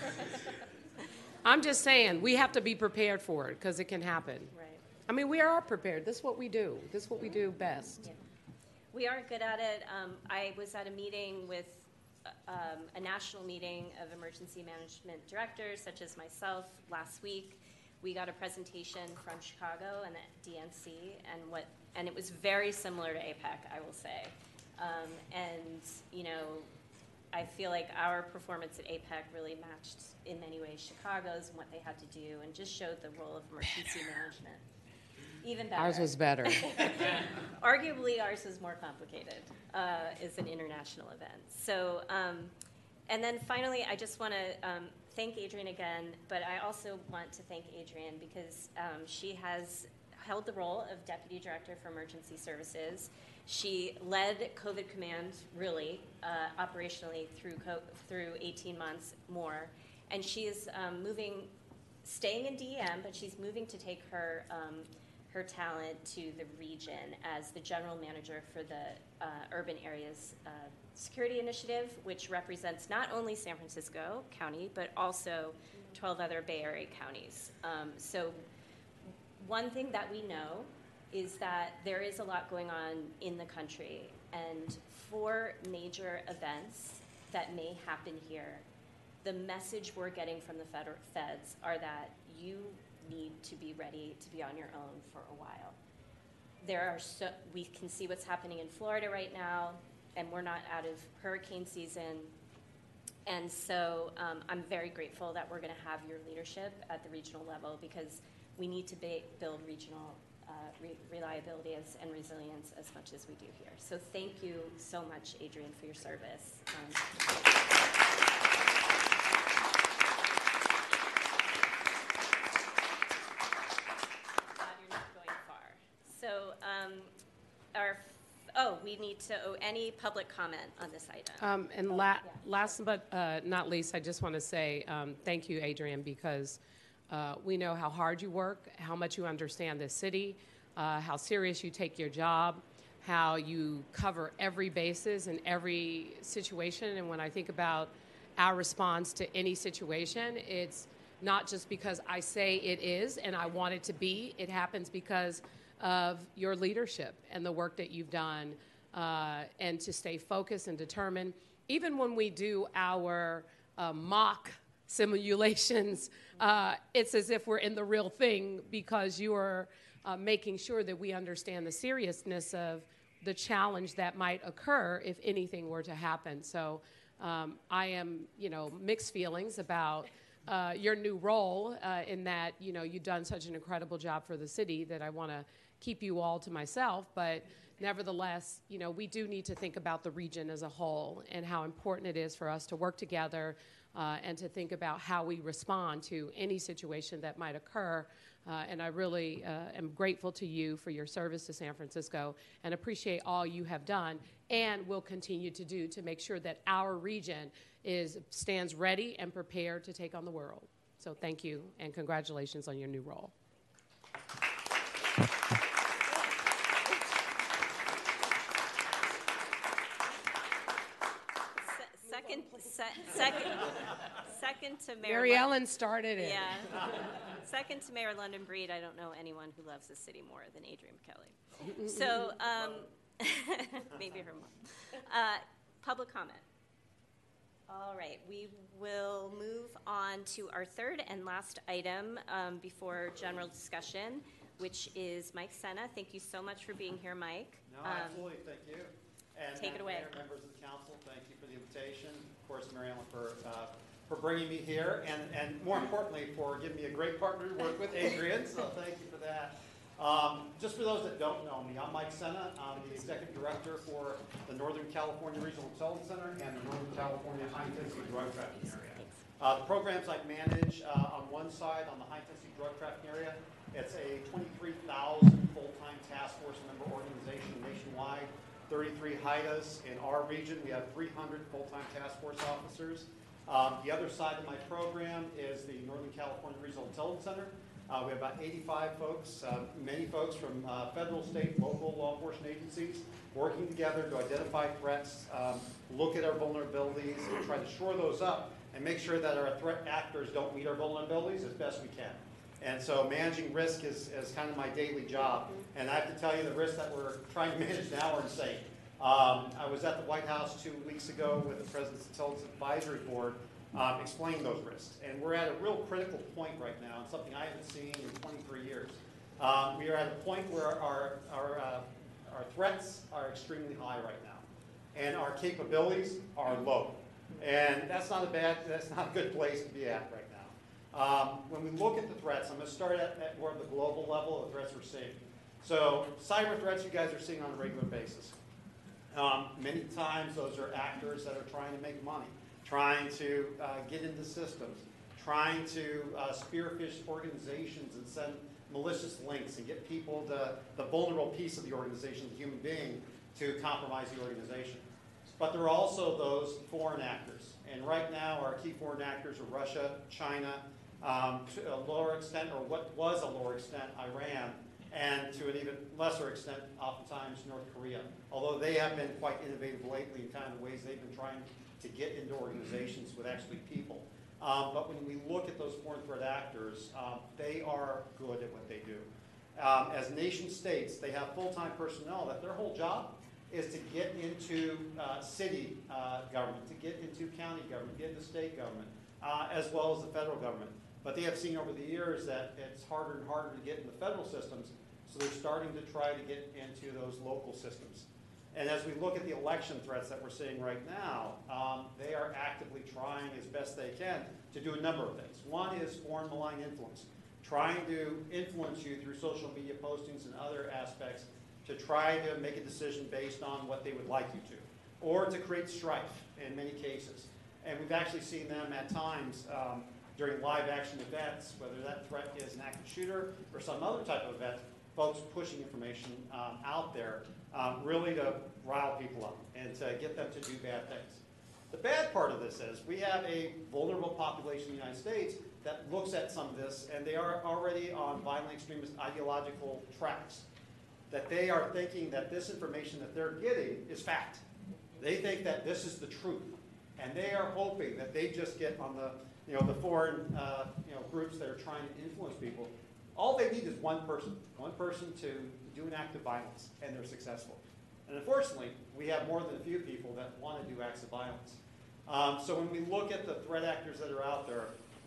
S1: I'm just saying, we have to be prepared for it because it can happen.
S2: Right.
S1: I mean, we are prepared. This is what we do. This is what we do best.
S2: We are good at it. Um, I was at a meeting with um, a national meeting of emergency management directors, such as myself, last week. We got a presentation from Chicago and the D N C, and what, and it was very similar to APEC, I will say. Um, and you know, I feel like our performance at APEC really matched in many ways Chicago's and what they had to do, and just showed the role of emergency management. Even better.
S1: Ours was better.
S2: Arguably, ours is more complicated. Uh, it's an international event. So, um, and then finally, I just want to um, thank Adrienne again, but I also want to thank Adrienne because um, she has held the role of Deputy Director for Emergency Services. She led COVID Command, really, uh, operationally through co- through eighteen months more, and she is um, moving, staying in D E M, but she's moving to take her um, her talent to the region as the general manager for the uh, Urban Areas uh, Security Initiative, which represents not only San Francisco County, but also twelve other Bay Area counties. Um, so one thing that we know is that there is a lot going on in the country, and for major events that may happen here, the message we're getting from the federal feds are that you need to be ready to be on your own for a while. There are so, we can see what's happening in Florida right now, and we're not out of hurricane season. And so um, I'm very grateful that we're gonna have your leadership at the regional level, because we need to ba- build regional uh, re- reliability as, and resilience as much as we do here. So thank you so much, Adrienne, for your service. Um, glad you're not going far. So, um, our, oh, we need to, oh, any public comment on this item?
S1: Um, and la- last but uh, not least, I just want to say um, thank you, Adrienne, because uh, we know how hard you work, how much you understand this city, uh, how serious you take your job, how you cover every basis in every situation. And when I think about our response to any situation, it's not just because I say it is and I want it to be. It happens because of your leadership and the work that you've done, uh, and to stay focused and determined. Even when we do our uh, mock simulations, uh, it's as if we're in the real thing, because you are uh, making sure that we understand the seriousness of the challenge that might occur if anything were to happen. So um, I am, you know, mixed feelings about uh, your new role, uh, in that, you know, you've done such an incredible job for the city that I want to keep you all to myself. But nevertheless, you know, we do need to think about the region as a whole and how important it is for us to work together uh, and to think about how we respond to any situation that might occur. Uh, and I really uh, am grateful to you for your service to San Francisco and appreciate all you have done and will continue to do to make sure that our region is stands ready and prepared to take on the world. So thank you and congratulations on your new role.
S2: Se- Second, se- second, second to Mayor.
S1: Mary
S2: Lon-
S1: Ellen started it.
S2: Yeah. Second to Mayor London Breed, I don't know anyone who loves the city more than Adrienne Kelly. So, um, maybe her mom. Uh, public comment. All right, we will move on to our third and last item um, before general discussion, which is Mike Sena. Thank you so much for being here, Mike.
S7: No,
S2: Um,
S7: absolutely, thank you. And
S2: take it
S7: uh,
S2: away.
S7: Mayor, members of the council, thank you for the invitation. Of course, Mary Ellen, for, uh, for bringing me here, and, and more importantly, for giving me a great partner to work with, Adrienne, so thank you for that. Um, just for those that don't know me, I'm Mike Senna. I'm the Executive Director for the Northern California Regional Intelligence Center and the Northern California High Intensity Drug Trafficking Area. Uh, the programs I manage uh, on one side, on the High Intensity Drug Trafficking Area, it's a twenty-three thousand full-time task force member organization nationwide, thirty-three H I D As. In our region, we have three hundred full-time task force officers. Um, the other side of my program is the Northern California Regional Intelligence Center. Uh, we have about eighty-five folks, uh, many folks from uh, federal, state, local law enforcement agencies working together to identify threats, um, look at our vulnerabilities, and try to shore those up and make sure that our threat actors don't meet our vulnerabilities as best we can. And so managing risk is, is kind of my daily job. And I have to tell you, the risks that we're trying to manage now are insane. Um, I was at the White House two weeks ago with the President's Intelligence Advisory Board um, explaining those risks. And we're at a real critical point right now, and something I haven't seen in twenty-three years. Um, we are at a point where our, our, uh, our threats are extremely high right now, and our capabilities are low. And that's not a bad, that's not a good place to be at right now. Um, when we look at the threats, I'm going to start at, at more of the global level of threats we're seeing. So cyber threats you guys are seeing on a regular basis. Um, many times those are actors that are trying to make money, trying to uh, get into systems, trying to uh, spearfish organizations and send malicious links and get people, to, the vulnerable piece of the organization, the human being, to compromise the organization. But there are also those foreign actors. And right now our key foreign actors are Russia, China, um, to a lower extent, or what was a lower extent, Iran, and to an even lesser extent, oftentimes, North Korea. Although they have been quite innovative lately in kind of the ways they've been trying to get into organizations with actually people. Um, but when we look at those foreign threat actors, um, they are good at what they do. Um, as nation states, they have full-time personnel that their whole job is to get into uh, city uh, government, to get into county government, get into state government, uh, as well as the federal government. But they have seen over the years that it's harder and harder to get in the federal systems, so they're starting to try to get into those local systems. And as we look at the election threats that we're seeing right now, um, they are actively trying as best they can to do a number of things. One is foreign malign influence, trying to influence you through social media postings and other aspects to try to make a decision based on what they would like you to, or to create strife in many cases. And we've actually seen them at times um, during live action events, whether that threat is an active shooter or some other type of event, folks pushing information um, out there um, really to rile people up and to get them to do bad things. The bad part of this is we have a vulnerable population in the United States that looks at some of this, and they are already on violent extremist ideological tracks, that they are thinking that this information that they're getting is fact. They think that this is the truth, and they are hoping that they just get on the, you know, the foreign uh, you know, groups that are trying to influence people. All they need is one person, one person to do an act of violence, and they're successful. And unfortunately, we have more than a few people that want to do acts of violence. Um, so when we look at the threat actors that are out there,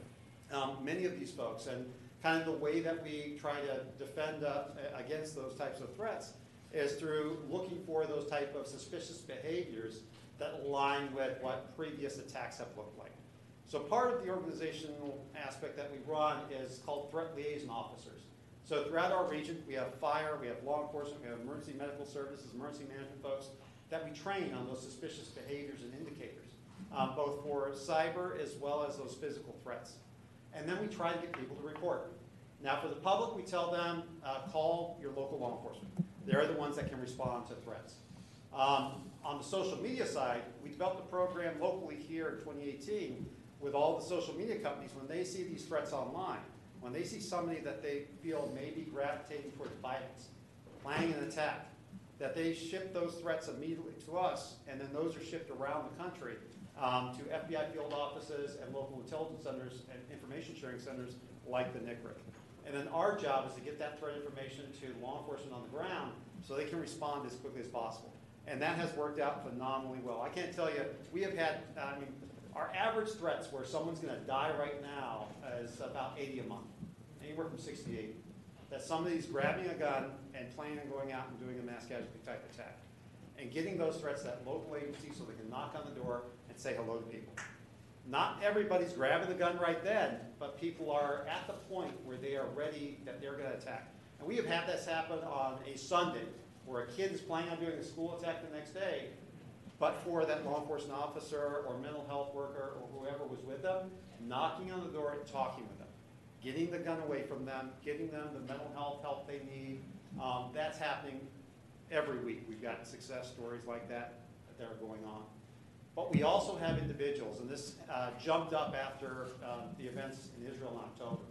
S7: um, many of these folks, and kind of the way that we try to defend uh, against those types of threats is through looking for those type of suspicious behaviors that align with what previous attacks have looked like. So part of the organizational aspect that we run is called threat liaison officers. So throughout our region, we have fire, we have law enforcement, we have emergency medical services, emergency management folks that we train on those suspicious behaviors and indicators, um, both for cyber as well as those physical threats. And then we try to get people to report. Now for the public, we tell them, uh, call your local law enforcement. They're the ones that can respond to threats. Um, on the social media side, we developed a program locally here in twenty eighteen with all the social media companies. When they see these threats online, when they see somebody that they feel may be gravitating towards violence, planning an attack, that they ship those threats immediately to us, and then those are shipped around the country um, to F B I field offices and local intelligence centers and information sharing centers like the N C R I C. And then our job is to get that threat information to law enforcement on the ground so they can respond as quickly as possible. And that has worked out phenomenally well. I can't tell you, we have had, I mean, our average threats where someone's going to die right now is about eighty a month, anywhere from sixty to eighty. That somebody's grabbing a gun and planning on going out and doing a mass casualty type attack. And getting those threats to that local agency so they can knock on the door and say hello to people. Not everybody's grabbing the gun right then, but people are at the point where they are ready that they're going to attack. And we have had this happen on a Sunday where a kid is planning on doing a school attack the next day, but for that law enforcement officer or mental health worker or whoever was with them, knocking on the door and talking with them, getting the gun away from them, getting them the mental health help they need. Um, that's happening every week. We've got success stories like that that are going on. But we also have individuals, and this uh, jumped up after uh, the events in Israel in October.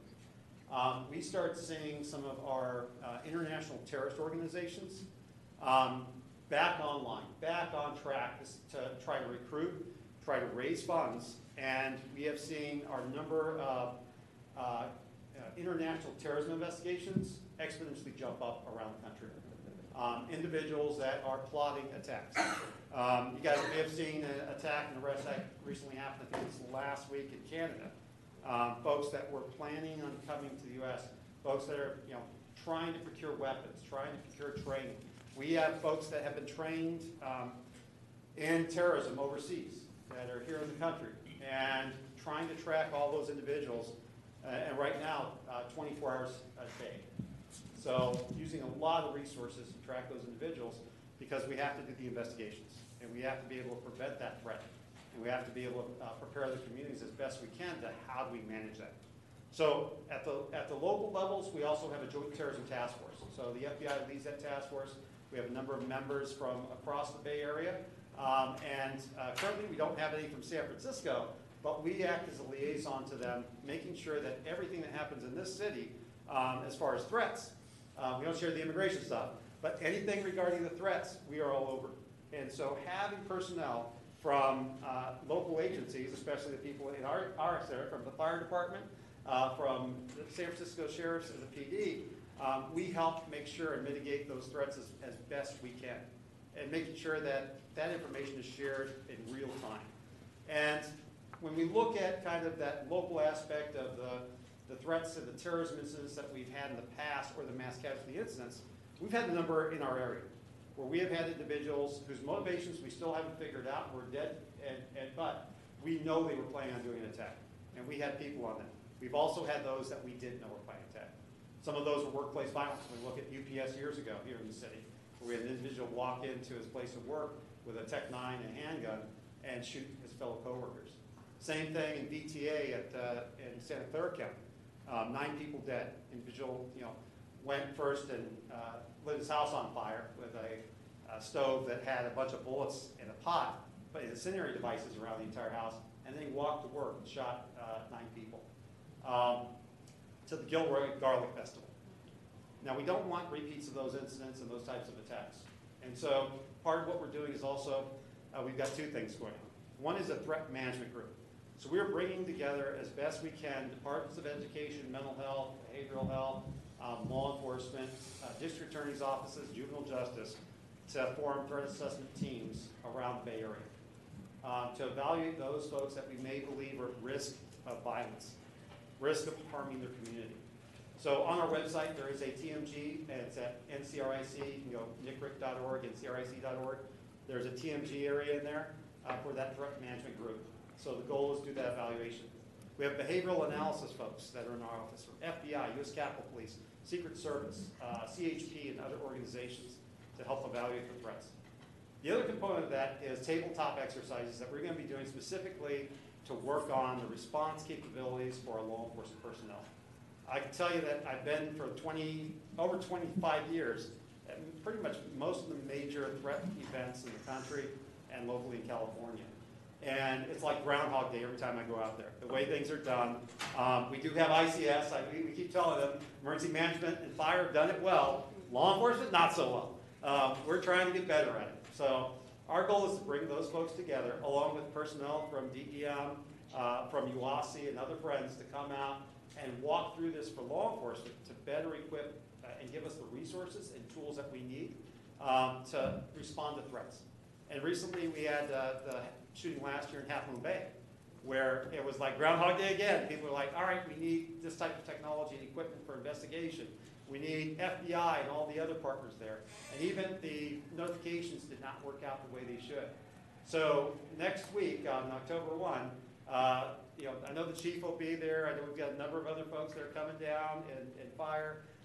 S7: Um, we start seeing some of our uh, international terrorist organizations um, back online, back on track to try to recruit, try to raise funds, and we have seen our number of uh, uh, international terrorism investigations exponentially jump up around the country. Um, individuals that are plotting attacks. Um, you guys may have seen an attack and arrest that recently happened, I think it was last week in Canada. Um, folks that were planning on coming to the U S, folks that are you know, trying to procure weapons, trying to procure training. We have folks that have been trained um, in terrorism overseas that are here in the country and trying to track all those individuals, uh, and right now, uh, twenty-four hours a day. So using a lot of resources to track those individuals because we have to do the investigations and we have to be able to prevent that threat. And we have to be able to uh, prepare the communities as best we can to how do we manage that. So at the, at the local levels, we also have a joint terrorism task force. So the F B I leads that task force. We have a number of members from across the Bay Area. Um, and uh, currently we don't have any from San Francisco, but we act as a liaison to them, making sure that everything that happens in this city, um, as far as threats, uh, we don't share the immigration stuff, but anything regarding the threats, we are all over. And so having personnel from uh, local agencies, especially the people in our, our center, from the fire department, uh, from the San Francisco Sheriff's and the P D, um, we help make sure and mitigate those threats as, as best we can. And making sure that that information is shared in real time. And when we look at kind of that local aspect of the, the threats and the terrorism incidents that we've had in the past or the mass casualty incidents, we've had a number in our area where we have had individuals whose motivations we still haven't figured out, were dead, and, and, but we know they were planning on doing an attack. And we had people on that. We've also had those that we didn't know were planning an attack. Some of those were workplace violence. We look at U P S years ago here in the city, where we had an individual walk into his place of work with a Tech nine and handgun and shoot his fellow coworkers. Same thing in V T A at, uh, in Santa Clara County. Um, nine people dead. Individual, you know, went first and uh, lit his house on fire with a, a stove that had a bunch of bullets in a pot, but incendiary devices around the entire house, and then he walked to work and shot uh, nine people. Um, to the Gilroy Garlic Festival. Now, we don't want repeats of those incidents and those types of attacks. And so part of what we're doing is also, uh, we've got two things going on. One is a threat management group. So we're bringing together as best we can departments of education, mental health, behavioral health, um, law enforcement, uh, district attorney's offices, juvenile justice, to form threat assessment teams around the Bay Area um, to evaluate those folks that we may believe are at risk of violence, risk of harming their community. So on our website, there is a T M G, and it's at N C R I C. You can go nick rick dot org, N C R I C dot org. There's a T M G area in there uh, for that threat management group. So the goal is to do that evaluation. We have behavioral analysis folks that are in our office from F B I, U S Capitol Police, Secret Service, uh, C H P, and other organizations to help evaluate the threats. The other component of that is tabletop exercises that we're going to be doing specifically to work on the response capabilities for our law enforcement personnel. I can tell you that I've been for twenty, over twenty-five years at pretty much most of the major threat events in the country and locally in California. And it's like Groundhog Day every time I go out there. The way things are done. Um, we do have I C S. I, we, we keep telling them emergency management and fire have done it well. Law enforcement, not so well. Um, we're trying to get better at it. So our goal is to bring those folks together, along with personnel from D E M, uh, from U A S I, and other friends to come out and walk through this for law enforcement to better equip uh, and give us the resources and tools that we need um, to respond to threats. And recently we had uh, the shooting last year in Half Moon Bay, where it was like Groundhog Day again. People were like, all right, we need this type of technology and equipment for investigation. We need F B I and all the other partners there. And even the notifications did not work out the way they should. So next week, on October first, uh, you know, I know the chief will be there. I know we've got a number of other folks that are coming down and, and fire.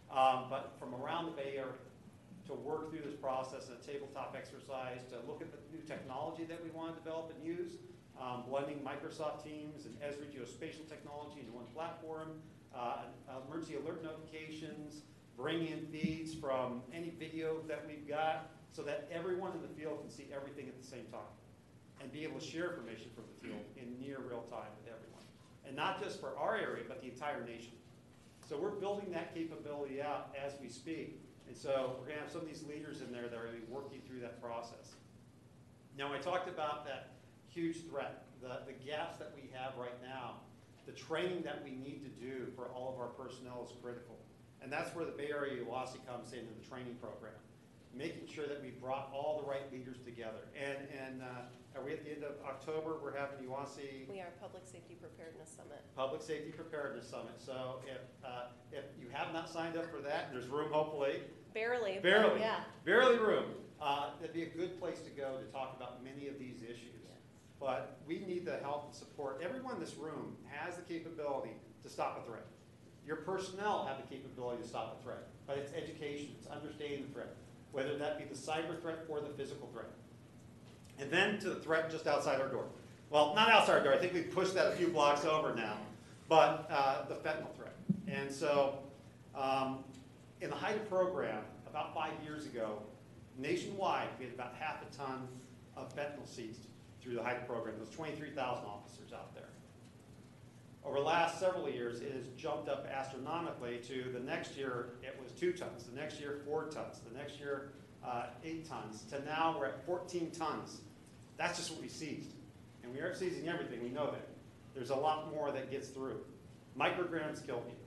S7: Um, but from around the Bay Area to work through this process in a tabletop exercise, to look at the new technology that we want to develop and use, um, blending Microsoft Teams and Esri geospatial technology into one platform, uh, emergency alert notifications, bring in feeds from any video that we've got so that everyone in the field can see everything at the same time and be able to share information from the field in near real time with everyone. And not just for our area, but the entire nation. So we're building that capability out as we speak. And so we're going to have some of these leaders in there that are going to be working through that process. Now, I talked about that huge threat, the, the gaps that we have right now, the training that we need to do for all of our personnel is critical. And that's where the Bay Area U A S I comes into the training program, making sure that we brought all the right leaders together. And, and uh, are we at the end of October? We're having U A S I
S6: We are Public Safety Preparedness Summit.
S7: Public Safety Preparedness Summit. So if, uh, if you have not signed up for that, there's room hopefully.
S6: Barely. but
S7: Barely.
S6: Yeah.
S7: Barely room. Uh, that'd be a good place to go to talk about many of these issues.
S6: Yeah.
S7: But we need the help and support. Everyone in this room has the capability to stop a threat. Your personnel have the capability to stop a threat, but it's education, it's understanding the threat, whether that be the cyber threat or the physical threat. And then to the threat just outside our door. Well, not outside our door, I think we've pushed that a few blocks over now, but uh, the fentanyl threat. And so um, in the HIDTA program, about five years ago, nationwide, we had about half a ton of fentanyl seized through the HIDTA program. There was twenty-three thousand officers out there. Over the last several years, it has jumped up astronomically to the next year, it was two tons. The next year, four tons. The next year, uh, eight tons. To now, we're at fourteen tons. That's just what we seized. And we aren't seizing everything, we know that. There's a lot more that gets through. Micrograms kill people.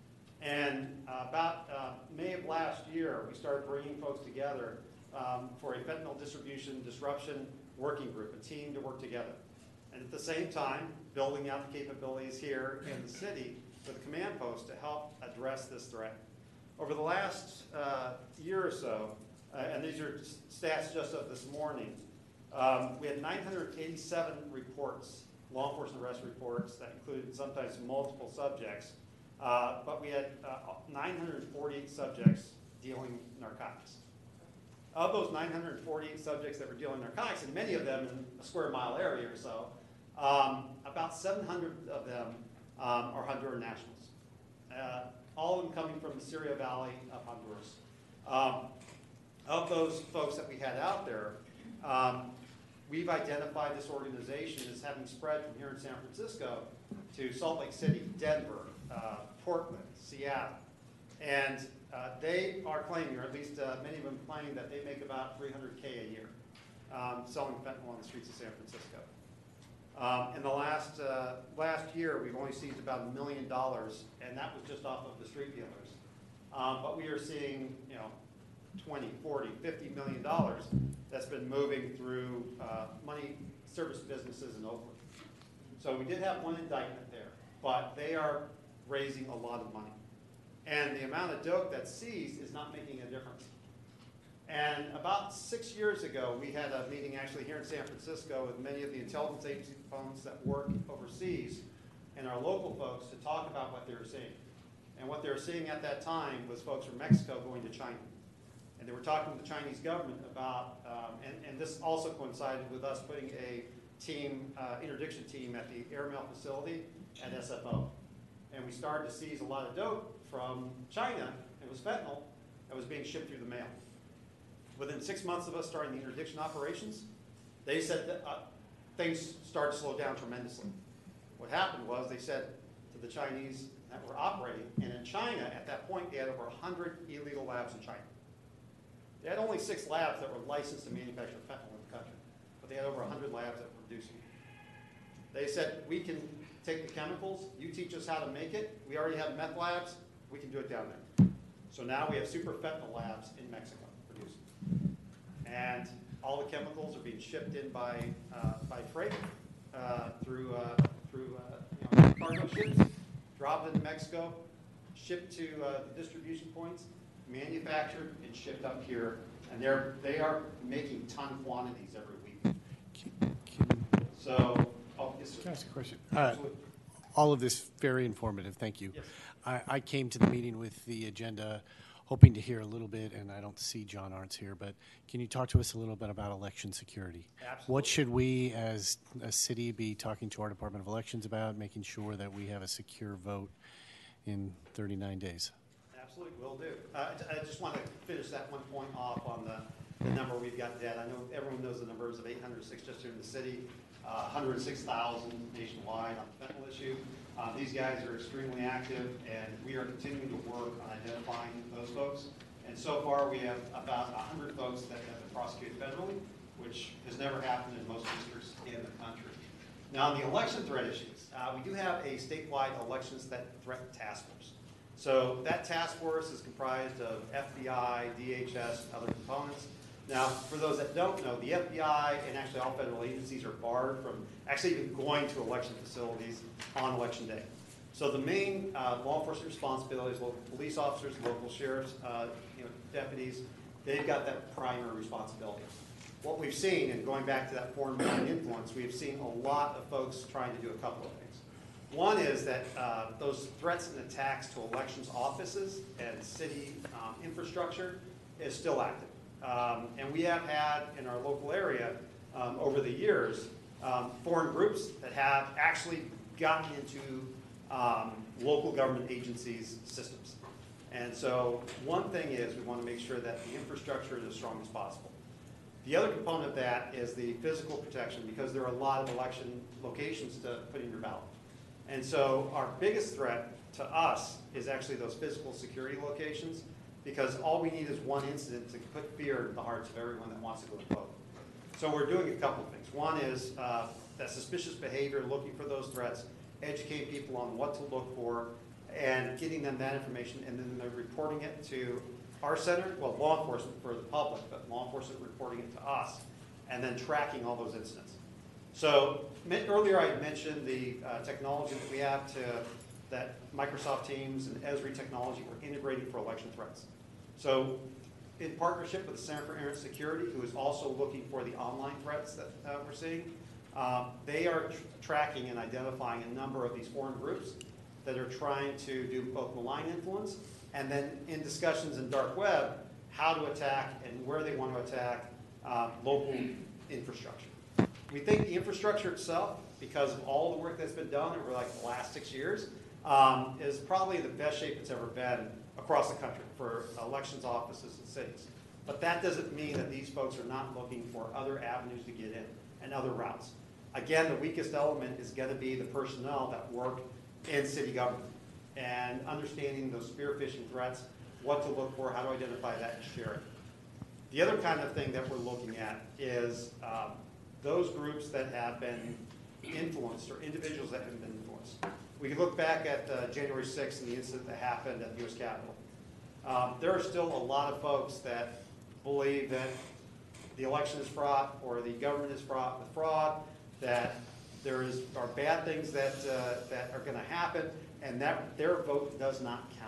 S7: And uh, about uh, May of last year, we started bringing folks together um, for a fentanyl distribution disruption working group, a team to work together. And at the same time, building out the capabilities here in the city with a command post to help address this threat. Over the last uh, year or so, uh, and these are stats just of this morning, um, we had nine hundred eighty-seven reports, law enforcement arrest reports that included sometimes multiple subjects, uh, but we had uh, nine hundred forty-eight subjects dealing narcotics. Of those nine hundred forty-eight subjects that were dealing narcotics, and many of them in a square mile area or so, um, about seven hundred of them um, are Honduran nationals. Uh, all of them coming from the Syria Valley of Honduras. Um, of those folks that we had out there, um, we've identified this organization as having spread from here in San Francisco to Salt Lake City, Denver, uh, Portland, Seattle. And uh, they are claiming, or at least uh, many of them claim, that they make about three hundred K a year um, selling fentanyl on the streets of San Francisco. Um, in the last, uh, last year, we've only seized about a million dollars, and that was just off of the street dealers. Um, but we are seeing, you know, twenty, forty, fifty million dollars that's been moving through uh, money service businesses in Oakland. So we did have one indictment there, but they are raising a lot of money. And the amount of dope that's seized is not making a difference. And about six years ago, we had a meeting actually here in San Francisco with many of the intelligence agency folks that work overseas and our local folks to talk about what they were seeing. And what they were seeing at that time was folks from Mexico going to China. And they were talking to the Chinese government about, um, and, and this also coincided with us putting a team, uh, interdiction team at the airmail facility at S F O. And we started to seize a lot of dope from China. It was fentanyl that was being shipped through the mail. Within six months of us starting the interdiction operations, they said that uh, things started to slow down tremendously. What happened was they said to the Chinese that were operating, and in China at that point they had over one hundred illegal labs in China. They had only six labs that were licensed to manufacture fentanyl in the country, but they had over one hundred labs that were producing it. They said, we can take the chemicals, you teach us how to make it, we already have meth labs, we can do it down there. So now we have super fentanyl labs in Mexico producing. And all the chemicals are being shipped in by, uh, by freight uh, through, uh, through uh, you know, cargo ships, dropped into Mexico, shipped to uh, the distribution points, manufactured and shipped up here, and they're, they are making ton quantities every week.
S8: Can, can,
S7: So, oh, yes, sir.
S8: can I ask a question? Uh,
S7: Absolutely.
S8: all of this very informative. Thank you.
S7: Yes.
S8: I, I came to the meeting with the agenda hoping to hear a little bit, and I don't see John Arntz here, but can you talk to us a little bit about election security?
S7: Absolutely.
S8: What should we as a city be talking to our Department of Elections about, making sure that we have a secure vote in thirty-nine days?
S7: Absolutely, will do. Uh, I I just want to finish that one point off on the, the number we've got dead. I know everyone knows the numbers of eight hundred six just here in the city, uh, one hundred six thousand nationwide on the fentanyl issue. Uh, these guys are extremely active, and we are continuing to work on identifying those folks. And so far, we have about one hundred folks that have been prosecuted federally, which has never happened in most districts in the country. Now, on the election threat issues, uh, we do have a statewide elections that threat task force. So that task force is comprised of F B I, D H S, and other components. Now, for those that don't know, the F B I and actually all federal agencies are barred from actually even going to election facilities on election day. So the main uh, law enforcement responsibilities, local police officers, local sheriffs, uh, you know, deputies, they've got that primary responsibility. What we've seen, and going back to that foreign malign influence, we've seen a lot of folks trying to do a couple of things. One is that uh, those threats and attacks to elections offices and city um, infrastructure is still active. Um, and we have had in our local area um, over the years um, foreign groups that have actually gotten into um, local government agencies' systems. And so one thing is we want to make sure that the infrastructure is as strong as possible. The other component of that is the physical protection, because there are a lot of election locations to put in your ballot. And so our biggest threat to us is actually those physical security locations, because all we need is one incident to put fear in the hearts of everyone that wants to go and vote. So we're doing a couple of things. One is uh, that suspicious behavior, looking for those threats, educate people on what to look for, and getting them that information, and then they're reporting it to our center, well, law enforcement for the public, but law enforcement reporting it to us, and then tracking all those incidents. So earlier I mentioned the uh, technology that we have to, that Microsoft Teams and Esri technology we're integrating for election threats. So in partnership with the Center for Internet Security, who is also looking for the online threats that uh, we're seeing, uh, they are tr tracking and identifying a number of these foreign groups that are trying to do both malign influence and then in discussions in dark web, how to attack and where they want to attack uh, local infrastructure. We think the infrastructure itself, because of all the work that's been done over like the last six years, um, is probably the best shape it's ever been across the country for elections offices and cities. But that doesn't mean that these folks are not looking for other avenues to get in and other routes. Again, the weakest element is going to be the personnel that work in city government and understanding those spear phishing threats, what to look for, how to identify that and share it. The other kind of thing that we're looking at is um, those groups that have been influenced or individuals that have been influenced. We can look back at uh, January sixth and the incident that happened at the U S Capitol. Um, there are still a lot of folks that believe that the election is fraught or the government is fraught with fraud, that there is, are bad things that, uh, that are going to happen, and that their vote does not count.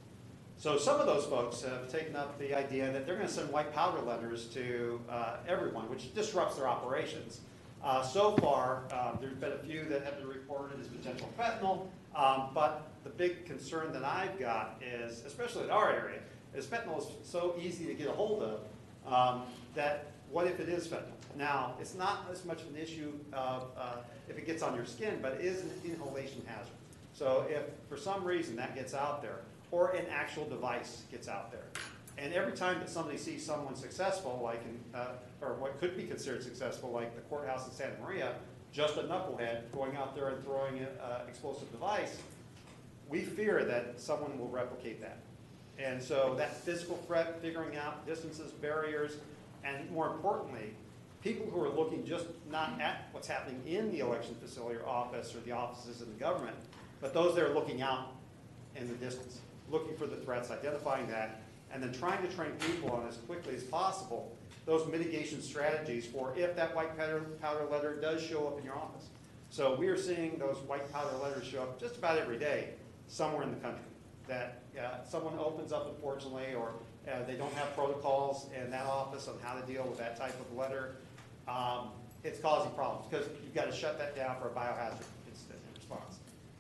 S7: So some of those folks have taken up the idea that they're going to send white powder letters to uh, everyone, which disrupts their operations. Uh, so far, uh, there's been a few that have been reported as potential fentanyl, um, but the big concern that I've got is, especially in our area, is fentanyl is so easy to get a hold of um, that what if it is fentanyl? Now, it's not as much of an issue of uh, if it gets on your skin, but it is an inhalation hazard. So if for some reason that gets out there, or an actual device gets out there, and every time that somebody sees someone successful, like in, uh, or what could be considered successful, like the courthouse in Santa Maria, just a knucklehead going out there and throwing an uh, explosive device, we fear that someone will replicate that. And so that physical threat, figuring out distances, barriers, and more importantly, people who are looking just not at what's happening in the election facility or office or the offices in the government, but those that are looking out in the distance, looking for the threats, identifying that, and then trying to train people on as quickly as possible those mitigation strategies for if that white powder, powder letter does show up in your office. So we are seeing those white powder letters show up just about every day somewhere in the country. That uh, someone opens up, unfortunately, or uh, they don't have protocols in that office on how to deal with that type of letter. Um, it's causing problems because you've got to shut that down for a biohazard incident response.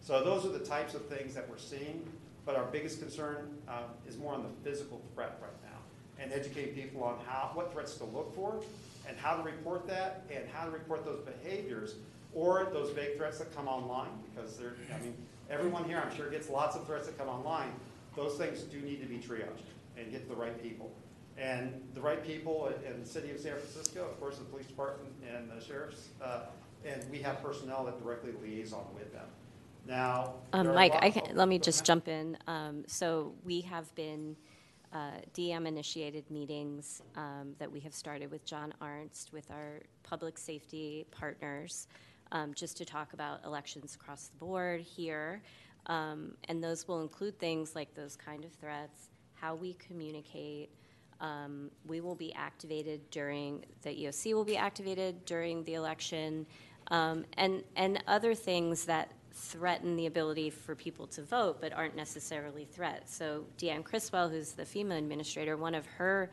S7: So those are the types of things that we're seeing, but our biggest concern uh, is more on the physical threat right now, and educate people on how, what threats to look for, and how to report that, and how to report those behaviors, or those vague threats that come online, because they're, I mean, everyone here, I'm sure, gets lots of threats that come online. Those things do need to be triaged and get to the right people. And the right people in the city of San Francisco, of course, the police department and the sheriffs, uh, and we have personnel that directly liaison with them. Now,
S2: Um,
S7: there are
S2: Mike,
S7: lots
S2: I
S7: of-
S2: can, let me just jump in. Um, so we have been, uh, D M-initiated meetings um, that we have started with John Arnst, with our public safety partners, um, just to talk about elections across the board here. Um, and those will include things like those kind of threats, how we communicate. Um, we will be activated during, the E O C will be activated during the election, um, and, and other things that threaten the ability for people to vote but aren't necessarily threats. So Deanne Criswell, who's the FEMA administrator, one of her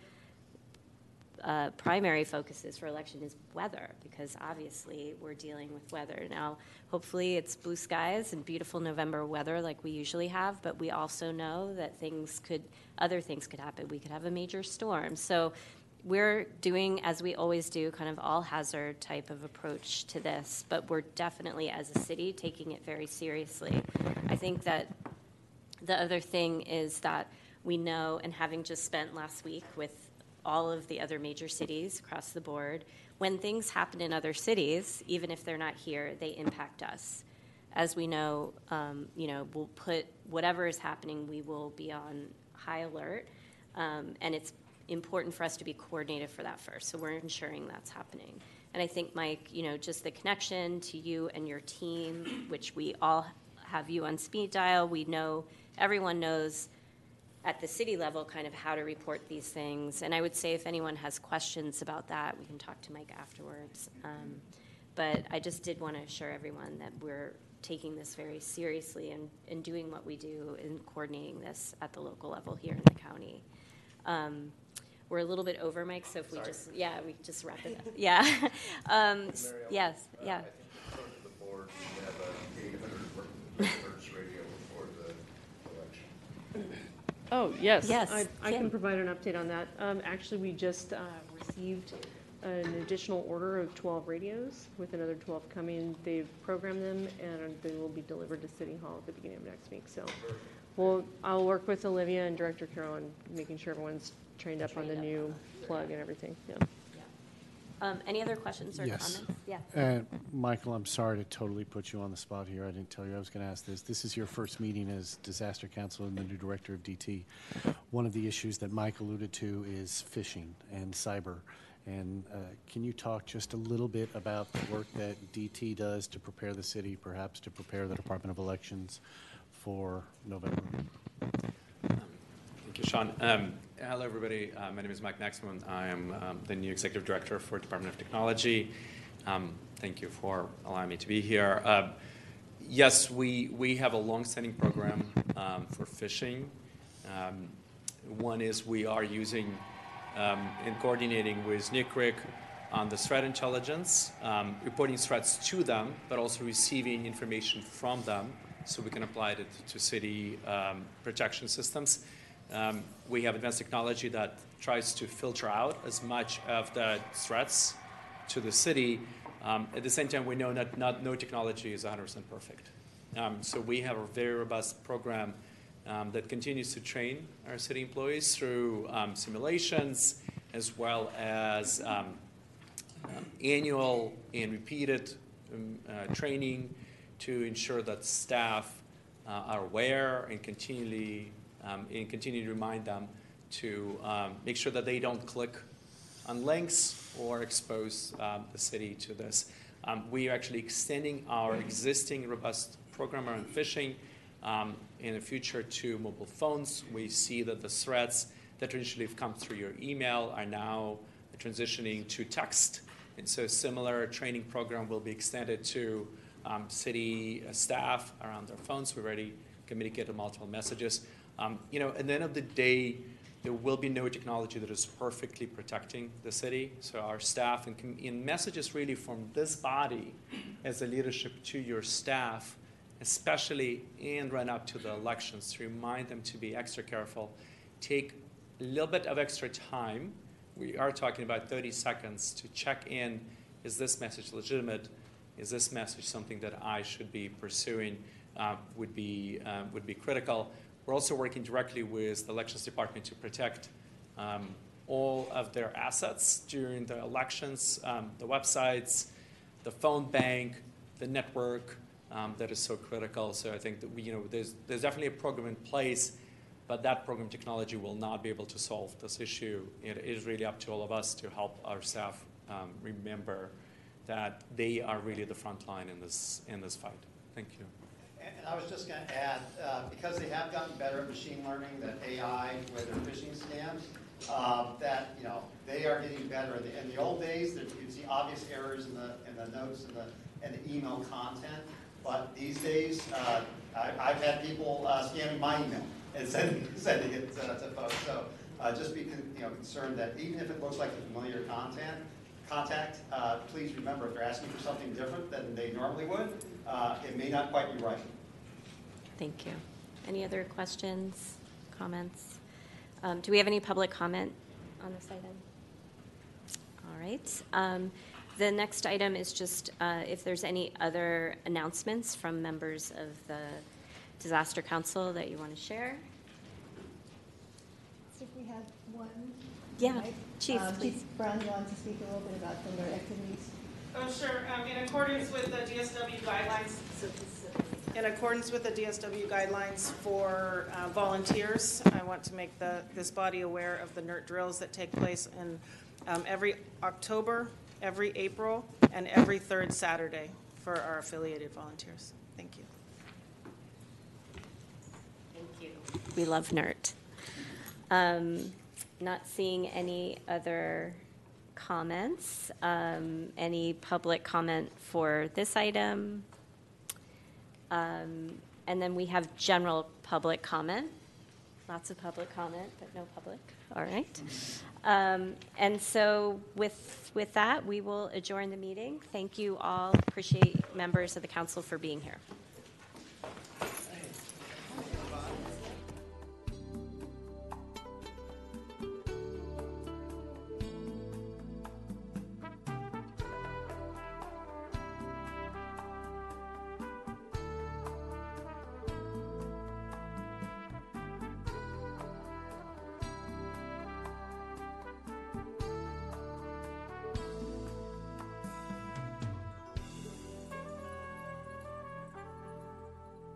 S2: uh, primary focuses for election is weather, because obviously we're dealing with weather. Now, hopefully it's blue skies and beautiful November weather like we usually have, but we also know that things could, other things could happen. We could have a major storm. So we're doing, as we always do, kind of all hazard type of approach to this, but we're definitely, as a city, taking it very seriously. I think that the other thing is that we know, and having just spent last week with all of the other major cities across the board, when things happen in other cities, even if they're not here, they impact us. As we know, um, you know, we'll put whatever is happening, we will be on high alert, um, and it's important for us to be coordinated for that first. So we're ensuring that's happening. And I think, Mike, you know, just the connection to you and your team, which we all have you on speed dial. We know, everyone knows at the city level kind of how to report these things. And I would say if anyone has questions about that, we can talk to Mike afterwards. Um, but I just did want to assure everyone that we're taking this very seriously and, and doing what we do in coordinating this at the local level here in the county. Um, we're a little bit over, Mike, so if we
S9: Sorry.
S2: just, yeah, we just wrap it up. Yeah. um, s-
S9: Mary Ellen,
S2: yes,
S9: uh,
S2: yeah.
S9: I think in front of the board, we have a eight hundred hertz radio for the election.
S4: Oh, yes.
S2: Yes,
S4: I, I
S2: Kim.
S4: can provide an update on that. Um, actually, we just uh, received an additional order of twelve radios, with another twelve coming. They've programmed them, and they will be delivered to City Hall at the beginning of next week. So, we'll, I'll work with Olivia and Director Carroll on making sure everyone's trained up on the
S2: Trained up
S4: new
S2: on
S4: plug and everything. Yeah.
S2: Um, any other questions or
S8: Yes.
S2: comments? Yeah.
S8: Uh, Michael, I'm sorry to totally put you on the spot here. I didn't tell you I was going to ask this. This is your first meeting as disaster counsel and the new director of D T. One of the issues that Mike alluded to is phishing and cyber. And uh, can you talk just a little bit about the work that D T does to prepare the city, perhaps to prepare the Department of Elections for November?
S10: Thank you, Sean. Um, hello, everybody. Uh, my name is Mike Naxman. I am um, the new executive director for Department of Technology. Um, thank you for allowing me to be here. Uh, yes, we, we have a long-standing program um, for phishing. Um, one is we are using um, and coordinating with N C R I C on the threat intelligence, um, reporting threats to them, but also receiving information from them so we can apply it to city um, protection systems. Um, we have advanced technology that tries to filter out as much of the threats to the city. Um, at the same time, we know that not, no technology is one hundred percent perfect. Um, so we have a very robust program um, that continues to train our city employees through um, simulations, as well as um, um, annual and repeated um, uh, training to ensure that staff uh, are aware and continually Um, and continue to remind them to um, make sure that they don't click on links or expose um, the city to this. Um, we are actually extending our existing robust program around phishing um, in the future to mobile phones. We see that the threats that traditionally have come through your email are now transitioning to text. And so a similar training program will be extended to um, city uh, staff around their phones. We already communicated multiple messages. Um, you know, at the end of the day, there will be no technology that is perfectly protecting the city. So our staff and, com- and messages really from this body as a leadership to your staff especially in run up to the elections, to remind them to be extra careful, take a little bit of extra time. We are talking about thirty seconds to check in, is this message legitimate? Is this message something that I should be pursuing? Uh, would be uh, would be critical. We're also working directly with the elections department to protect um, all of their assets during the elections, um, the websites, the phone bank, the network um, that is so critical. So I think that we, you know, there's there's definitely a program in place, but that program technology will not be able to solve this issue. It is really up to all of us to help our staff um, remember that they are really the front line in this in this fight. Thank you.
S7: And I was just going to add, uh, because they have gotten better at machine learning, that A I, where they're phishing scams, uh, that, you know, they are getting better. In the, in the old days, there, you'd see obvious errors in the in the notes and the and the email content. But these days, uh, I, I've had people uh, scamming my email and sending sending it uh, to folks. So uh, just be con you know concerned that even if it looks like a familiar content contact, uh, please remember if they're asking for something different than they normally would, uh, it may not quite be right.
S2: Thank you. Any other questions, comments? Um, do we have any public comment on this item? All right. Um, the next item is just uh, if there's any other announcements from members of the Disaster Council that you want to share.
S11: So if we had one.
S2: Yeah,
S11: right?
S2: Chief,
S11: Um,
S2: please.
S11: Chief Brown, you want to speak a little bit about the alert activities?
S12: Oh, sure. Um, in accordance with the D S W guidelines, in accordance with the D S W guidelines for uh, volunteers, I want to make the, this body aware of the N E R T drills that take place in um, every October, every April, and every third Saturday for our affiliated volunteers. Thank you.
S2: Thank you. We love N E R T. Um, not seeing any other comments. Um, any public comment for this item? Um, and then we have general public comment. Lots of public comment, but no public. All right. Um, and so with, with that, we will adjourn the meeting. Thank you all. Appreciate members of the council for being here.